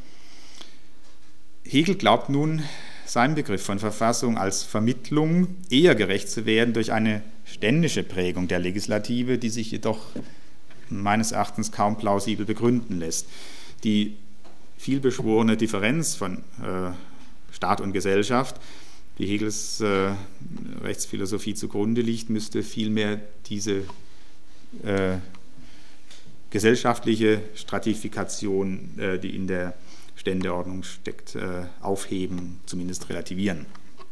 Hegel glaubt nun, seinem Begriff von Verfassung als Vermittlung eher gerecht zu werden durch eine ständische Prägung der Legislative, die sich jedoch meines Erachtens kaum plausibel begründen lässt. Die vielbeschworene Differenz von äh, Staat und Gesellschaft, die Hegels äh, Rechtsphilosophie zugrunde liegt, müsste vielmehr diese äh, gesellschaftliche Stratifikation, äh, die in der Ständeordnung steckt, äh, aufheben, zumindest relativieren.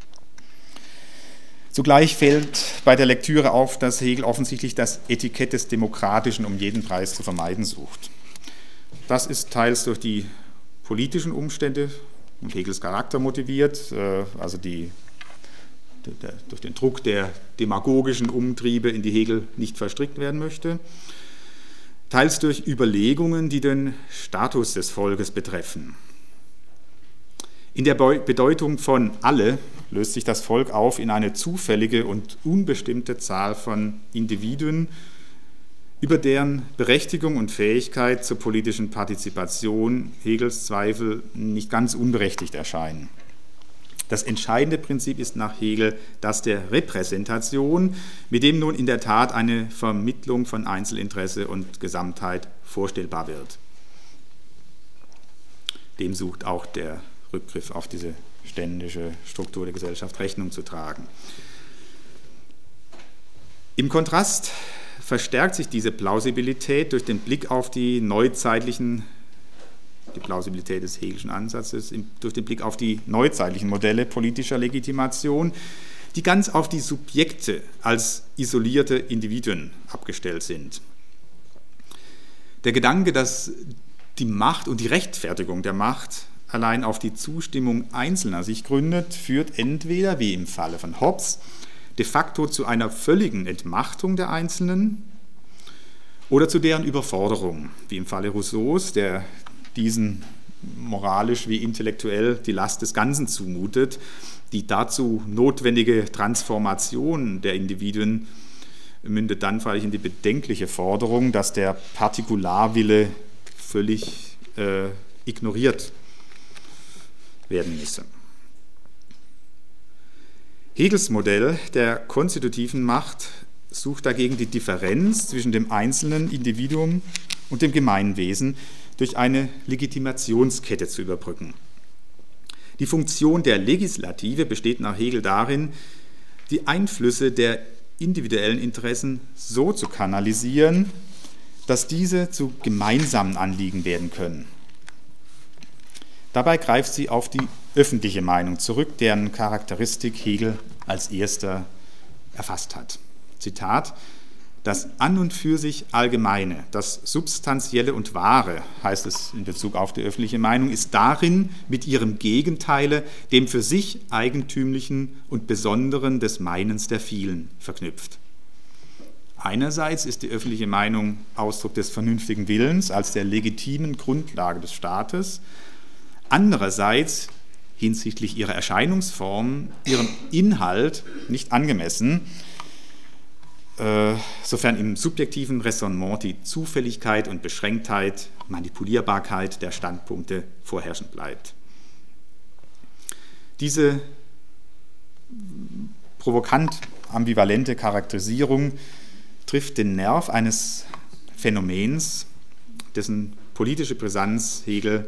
Zugleich fällt bei der Lektüre auf, dass Hegel offensichtlich das Etikett des Demokratischen um jeden Preis zu vermeiden sucht. Das ist teils durch die politischen Umstände und Hegels Charakter motiviert, also die, der, durch den Druck der demagogischen Umtriebe, in die Hegel nicht verstrickt werden möchte, teils durch Überlegungen, die den Status des Volkes betreffen. In der Bedeutung von alle löst sich das Volk auf in eine zufällige und unbestimmte Zahl von Individuen, über deren Berechtigung und Fähigkeit zur politischen Partizipation Hegels Zweifel nicht ganz unberechtigt erscheinen. Das entscheidende Prinzip ist nach Hegel das der Repräsentation, mit dem nun in der Tat eine Vermittlung von Einzelinteresse und Gesamtheit vorstellbar wird. Dem sucht auch der Rückgriff auf diese ständische Struktur der Gesellschaft Rechnung zu tragen. Im Kontrast verstärkt sich diese Plausibilität durch den Blick auf die neuzeitlichen, die Plausibilität des Hegelschen Ansatzes, durch den Blick auf die neuzeitlichen Modelle politischer Legitimation, die ganz auf die Subjekte als isolierte Individuen abgestellt sind. Der Gedanke, dass die Macht und die Rechtfertigung der Macht allein auf die Zustimmung Einzelner sich gründet, führt entweder, wie im Falle von Hobbes, de facto zu einer völligen Entmachtung der Einzelnen oder zu deren Überforderung, wie im Falle Rousseaus, der diesen moralisch wie intellektuell die Last des Ganzen zumutet. Die dazu notwendige Transformation der Individuen mündet dann freilich in die bedenkliche Forderung, dass der Partikularwille völlig äh, ignoriert werden müsse. Hegels Modell der konstitutiven Macht sucht dagegen die Differenz zwischen dem einzelnen Individuum und dem Gemeinwesen durch eine Legitimationskette zu überbrücken. Die Funktion der Legislative besteht nach Hegel darin, die Einflüsse der individuellen Interessen so zu kanalisieren, dass diese zu gemeinsamen Anliegen werden können. Dabei greift sie auf die öffentliche Meinung zurück, deren Charakteristik Hegel als erster erfasst hat. Zitat: Das an und für sich Allgemeine, das Substanzielle und Wahre, heißt es in Bezug auf die öffentliche Meinung, ist darin mit ihrem Gegenteile, dem für sich Eigentümlichen und Besonderen des Meinens der Vielen, verknüpft. Einerseits ist die öffentliche Meinung Ausdruck des vernünftigen Willens als der legitimen Grundlage des Staates, andererseits hinsichtlich ihrer Erscheinungsform, ihrem Inhalt nicht angemessen, äh, sofern im subjektiven Raisonnement die Zufälligkeit und Beschränktheit, Manipulierbarkeit der Standpunkte vorherrschend bleibt. Diese provokant ambivalente Charakterisierung trifft den Nerv eines Phänomens, dessen politische Brisanz Hegel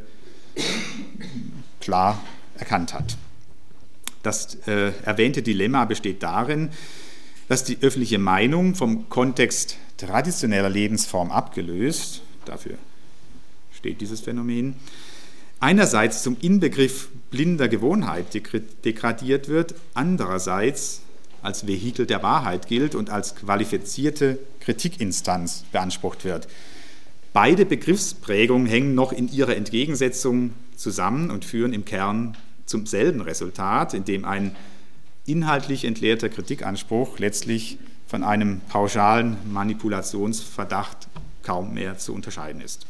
klar erkannt hat. Das äh, erwähnte Dilemma besteht darin, dass die öffentliche Meinung vom Kontext traditioneller Lebensform abgelöst, dafür steht dieses Phänomen, einerseits zum Inbegriff blinder Gewohnheit degradiert wird, andererseits als Vehikel der Wahrheit gilt und als qualifizierte Kritikinstanz beansprucht wird. Beide Begriffsprägungen hängen noch in ihrer Entgegensetzung zusammen und führen im Kern zum selben Resultat, in dem ein inhaltlich entleerter Kritikanspruch letztlich von einem pauschalen Manipulationsverdacht kaum mehr zu unterscheiden ist.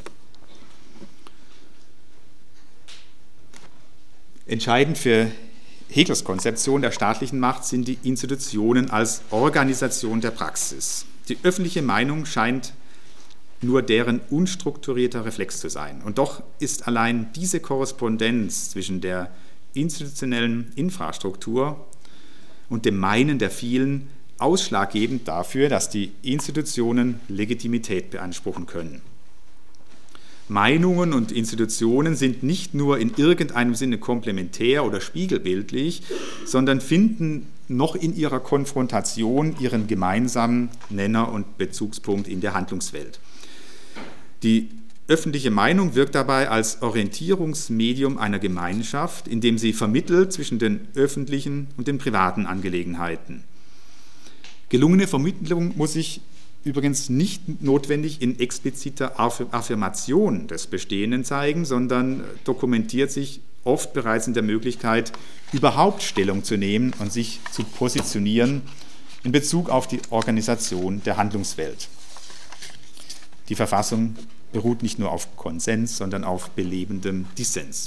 Entscheidend für Hegels Konzeption der staatlichen Macht sind die Institutionen als Organisation der Praxis. Die öffentliche Meinung scheint nur deren unstrukturierter Reflex zu sein. Und doch ist allein diese Korrespondenz zwischen der institutionellen Infrastruktur und dem Meinen der vielen ausschlaggebend dafür, dass die Institutionen Legitimität beanspruchen können. Meinungen und Institutionen sind nicht nur in irgendeinem Sinne komplementär oder spiegelbildlich, sondern finden noch in ihrer Konfrontation ihren gemeinsamen Nenner und Bezugspunkt in der Handlungswelt. Die öffentliche Meinung wirkt dabei als Orientierungsmedium einer Gemeinschaft, indem sie vermittelt zwischen den öffentlichen und den privaten Angelegenheiten. Gelungene Vermittlung muss sich übrigens nicht notwendig in expliziter Affirmation des Bestehenden zeigen, sondern dokumentiert sich oft bereits in der Möglichkeit, überhaupt Stellung zu nehmen und sich zu positionieren in Bezug auf die Organisation der Handlungswelt. Die Verfassung beruht nicht nur auf Konsens, sondern auf belebendem Dissens.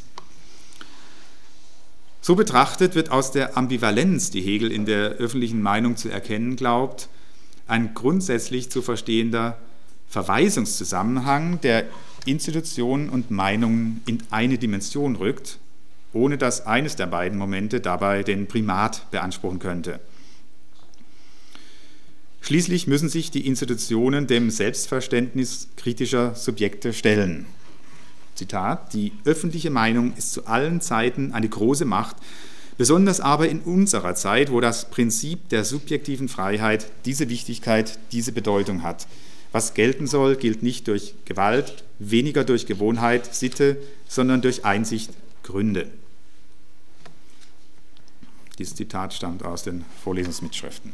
So betrachtet wird aus der Ambivalenz, die Hegel in der öffentlichen Meinung zu erkennen glaubt, ein grundsätzlich zu verstehender Verweisungszusammenhang der Institutionen und Meinungen in eine Dimension rückt, ohne dass eines der beiden Momente dabei den Primat beanspruchen könnte. Schließlich müssen sich die Institutionen dem Selbstverständnis kritischer Subjekte stellen. Zitat: Die öffentliche Meinung ist zu allen Zeiten eine große Macht, besonders aber in unserer Zeit, wo das Prinzip der subjektiven Freiheit diese Wichtigkeit, diese Bedeutung hat. Was gelten soll, gilt nicht durch Gewalt, weniger durch Gewohnheit, Sitte, sondern durch Einsicht, Gründe. Dieses Zitat stammt aus den Vorlesungsmitschriften.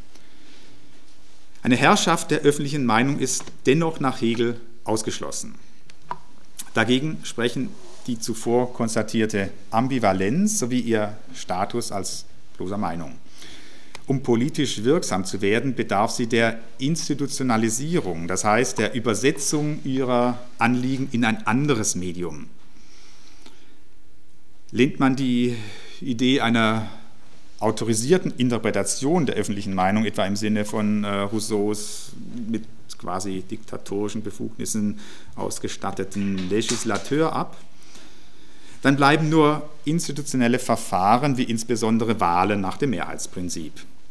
Eine Herrschaft der öffentlichen Meinung ist dennoch nach Hegel ausgeschlossen. Dagegen sprechen die zuvor konstatierte Ambivalenz sowie ihr Status als bloßer Meinung. Um politisch wirksam zu werden, bedarf sie der Institutionalisierung, das heißt der Übersetzung ihrer Anliegen in ein anderes Medium. Lehnt man die Idee einer autorisierten Interpretation der öffentlichen Meinung, etwa im Sinne von äh, Rousseaus mit quasi diktatorischen Befugnissen ausgestatteten Legislateur ab, dann bleiben nur institutionelle Verfahren wie insbesondere Wahlen nach dem Mehrheitsprinzip.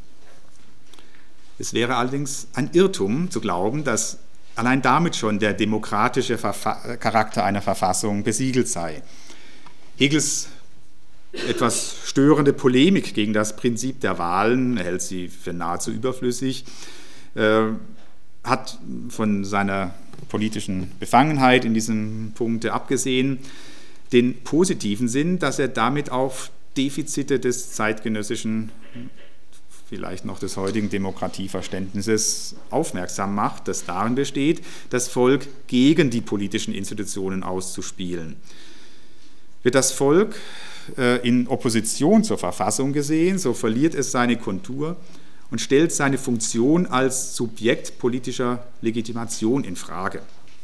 Es wäre allerdings ein Irrtum zu glauben, dass allein damit schon der demokratische Verfa- Charakter einer Verfassung besiegelt sei. Hegels etwas störende Polemik gegen das Prinzip der Wahlen, er hält sie für nahezu überflüssig, äh, hat von seiner politischen Befangenheit in diesem Punkt abgesehen den positiven Sinn, dass er damit auf Defizite des zeitgenössischen, vielleicht noch des heutigen Demokratieverständnisses aufmerksam macht, das darin besteht, das Volk gegen die politischen Institutionen auszuspielen. Wird das Volk äh, in Opposition zur Verfassung gesehen, so verliert es seine Kontur und stellt seine Funktion als Subjekt politischer Legitimation in Frage.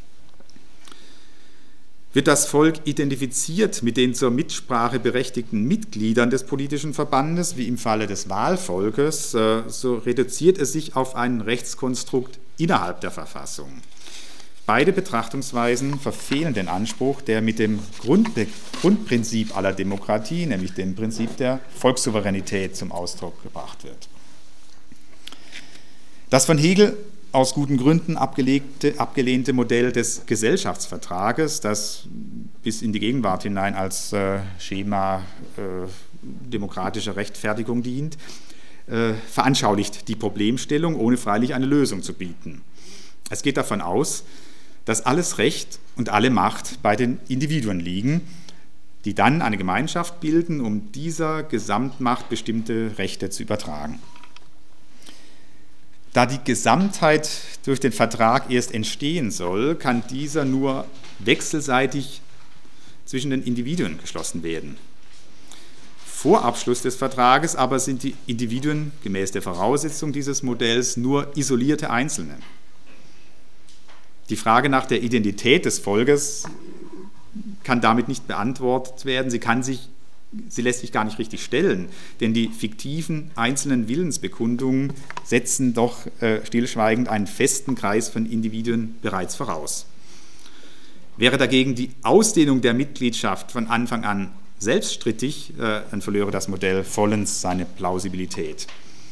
Wird das Volk identifiziert mit den zur Mitsprache berechtigten Mitgliedern des politischen Verbandes, wie im Falle des Wahlvolkes, so reduziert es sich auf ein Rechtskonstrukt innerhalb der Verfassung. Beide Betrachtungsweisen verfehlen den Anspruch, der mit dem Grundbe- Grundprinzip aller Demokratie, nämlich dem Prinzip der Volkssouveränität, zum Ausdruck gebracht wird. Das von Hegel aus guten Gründen abgelegte, abgelehnte Modell des Gesellschaftsvertrages, das bis in die Gegenwart hinein als äh, Schema äh, demokratischer Rechtfertigung dient, äh, veranschaulicht die Problemstellung, ohne freilich eine Lösung zu bieten. Es geht davon aus, dass alles Recht und alle Macht bei den Individuen liegen, die dann eine Gemeinschaft bilden, um dieser Gesamtmacht bestimmte Rechte zu übertragen. Da die Gesamtheit durch den Vertrag erst entstehen soll, kann dieser nur wechselseitig zwischen den Individuen geschlossen werden. Vor Abschluss des Vertrages aber sind die Individuen gemäß der Voraussetzung dieses Modells nur isolierte Einzelne. Die Frage nach der Identität des Volkes kann damit nicht beantwortet werden, sie kann sich Sie lässt sich gar nicht richtig stellen, denn die fiktiven einzelnen Willensbekundungen setzen doch äh, stillschweigend einen festen Kreis von Individuen bereits voraus. Wäre dagegen die Ausdehnung der Mitgliedschaft von Anfang an selbststrittig, äh, dann verlöre das Modell vollends seine Plausibilität.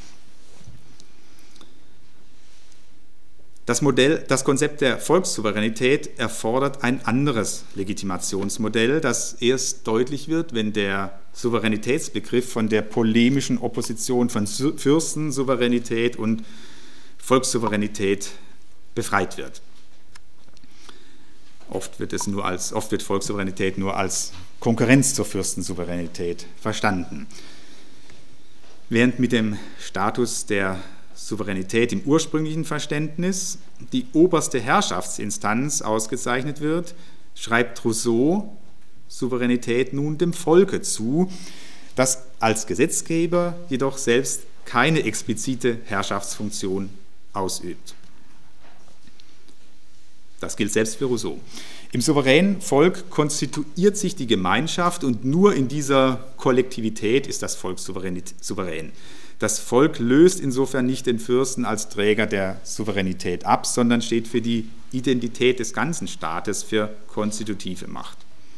Das Modell, das Konzept der Volkssouveränität erfordert ein anderes Legitimationsmodell, das erst deutlich wird, wenn der Souveränitätsbegriff von der polemischen Opposition von Fürstensouveränität und Volkssouveränität befreit wird. Oft wird, es nur als, oft wird Volkssouveränität nur als Konkurrenz zur Fürstensouveränität verstanden. Während mit dem Status der Souveränität im ursprünglichen Verständnis die oberste Herrschaftsinstanz ausgezeichnet wird, schreibt Rousseau Souveränität nun dem Volke zu, das als Gesetzgeber jedoch selbst keine explizite Herrschaftsfunktion ausübt. Das gilt selbst für Rousseau. Im souveränen Volk konstituiert sich die Gemeinschaft und nur in dieser Kollektivität ist das Volk souverän. Das Volk löst insofern nicht den Fürsten als Träger der Souveränität ab, sondern steht für die Identität des ganzen Staates, für konstitutive Macht.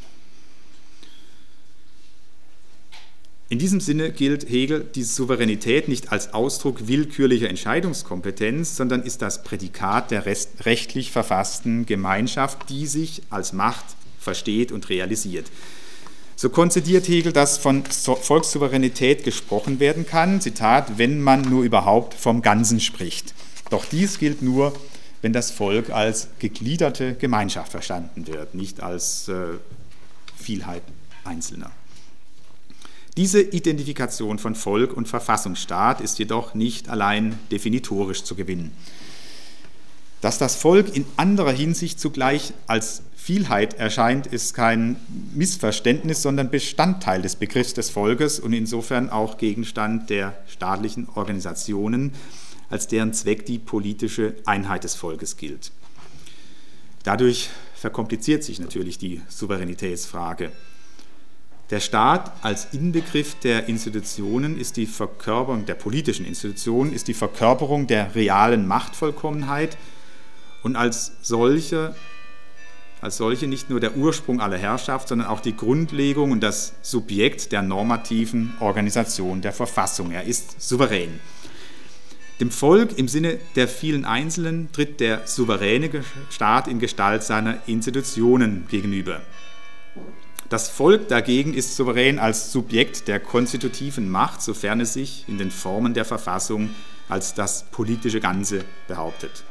In diesem Sinne gilt Hegel die Souveränität nicht als Ausdruck willkürlicher Entscheidungskompetenz, sondern ist das Prädikat der rechtlich verfassten Gemeinschaft, die sich als Macht versteht und realisiert. So konzidiert Hegel, dass von Volkssouveränität gesprochen werden kann, Zitat, wenn man nur überhaupt vom Ganzen spricht. Doch dies gilt nur, wenn das Volk als gegliederte Gemeinschaft verstanden wird, nicht als äh, Vielheit Einzelner. Diese Identifikation von Volk und Verfassungsstaat ist jedoch nicht allein definitorisch zu gewinnen. Dass das Volk in anderer Hinsicht zugleich als Vielheit erscheint, ist kein Missverständnis, sondern Bestandteil des Begriffs des Volkes und insofern auch Gegenstand der staatlichen Organisationen, als deren Zweck die politische Einheit des Volkes gilt. Dadurch verkompliziert sich natürlich die Souveränitätsfrage. Der Staat als Inbegriff der Institutionen ist die Verkörperung der politischen Institutionen, ist die Verkörperung der realen Machtvollkommenheit und als solche, als solche nicht nur der Ursprung aller Herrschaft, sondern auch die Grundlegung und das Subjekt der normativen Organisation der Verfassung. Er ist souverän. Dem Volk im Sinne der vielen Einzelnen tritt der souveräne Staat in Gestalt seiner Institutionen gegenüber. Das Volk dagegen ist souverän als Subjekt der konstitutiven Macht, sofern es sich in den Formen der Verfassung als das politische Ganze behauptet.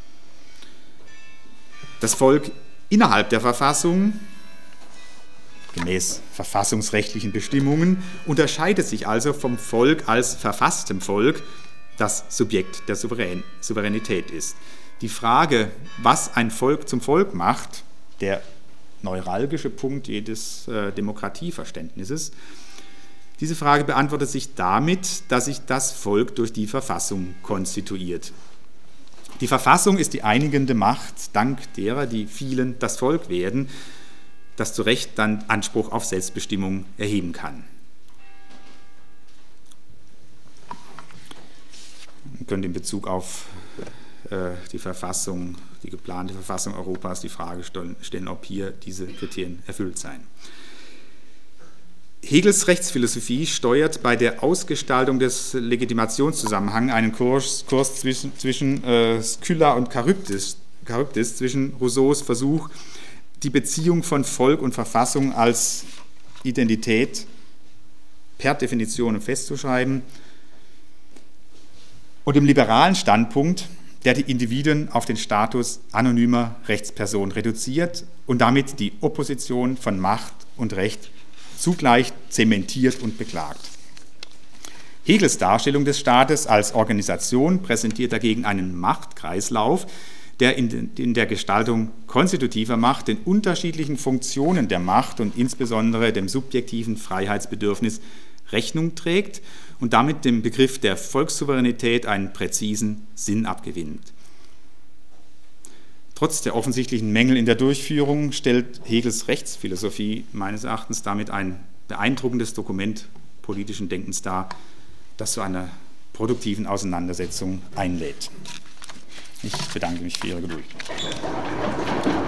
Das Volk innerhalb der Verfassung, gemäß verfassungsrechtlichen Bestimmungen, unterscheidet sich also vom Volk als verfasstem Volk, das Subjekt der Souverän- Souveränität ist. Die Frage, was ein Volk zum Volk macht, der neuralgische Punkt jedes äh, Demokratieverständnisses. Diese Frage beantwortet sich damit, dass sich das Volk durch die Verfassung konstituiert. Die Verfassung ist die einigende Macht, dank derer die vielen das Volk werden, das zu Recht dann Anspruch auf Selbstbestimmung erheben kann. Man könnte in Bezug auf äh, die Verfassung, die geplante Verfassung Europas, die Frage stellen, ob hier diese Kriterien erfüllt seien. Hegels Rechtsphilosophie steuert bei der Ausgestaltung des Legitimationszusammenhangs einen Kurs, Kurs zwischen, zwischen äh, Scylla und Charybdis, Charybdis, zwischen Rousseaus Versuch, die Beziehung von Volk und Verfassung als Identität per Definition festzuschreiben, und dem liberalen Standpunkt, der die Individuen auf den Status anonymer Rechtsperson reduziert und damit die Opposition von Macht und Recht zugleich zementiert und beklagt. Hegels Darstellung des Staates als Organisation präsentiert dagegen einen Machtkreislauf, der in, in der Gestaltung konstitutiver Macht den unterschiedlichen Funktionen der Macht und insbesondere dem subjektiven Freiheitsbedürfnis Rechnung trägt und damit dem Begriff der Volkssouveränität einen präzisen Sinn abgewinnt. Trotz der offensichtlichen Mängel in der Durchführung stellt Hegels Rechtsphilosophie meines Erachtens damit ein beeindruckendes Dokument politischen Denkens dar, das zu einer produktiven Auseinandersetzung einlädt. Ich bedanke mich für Ihre Geduld.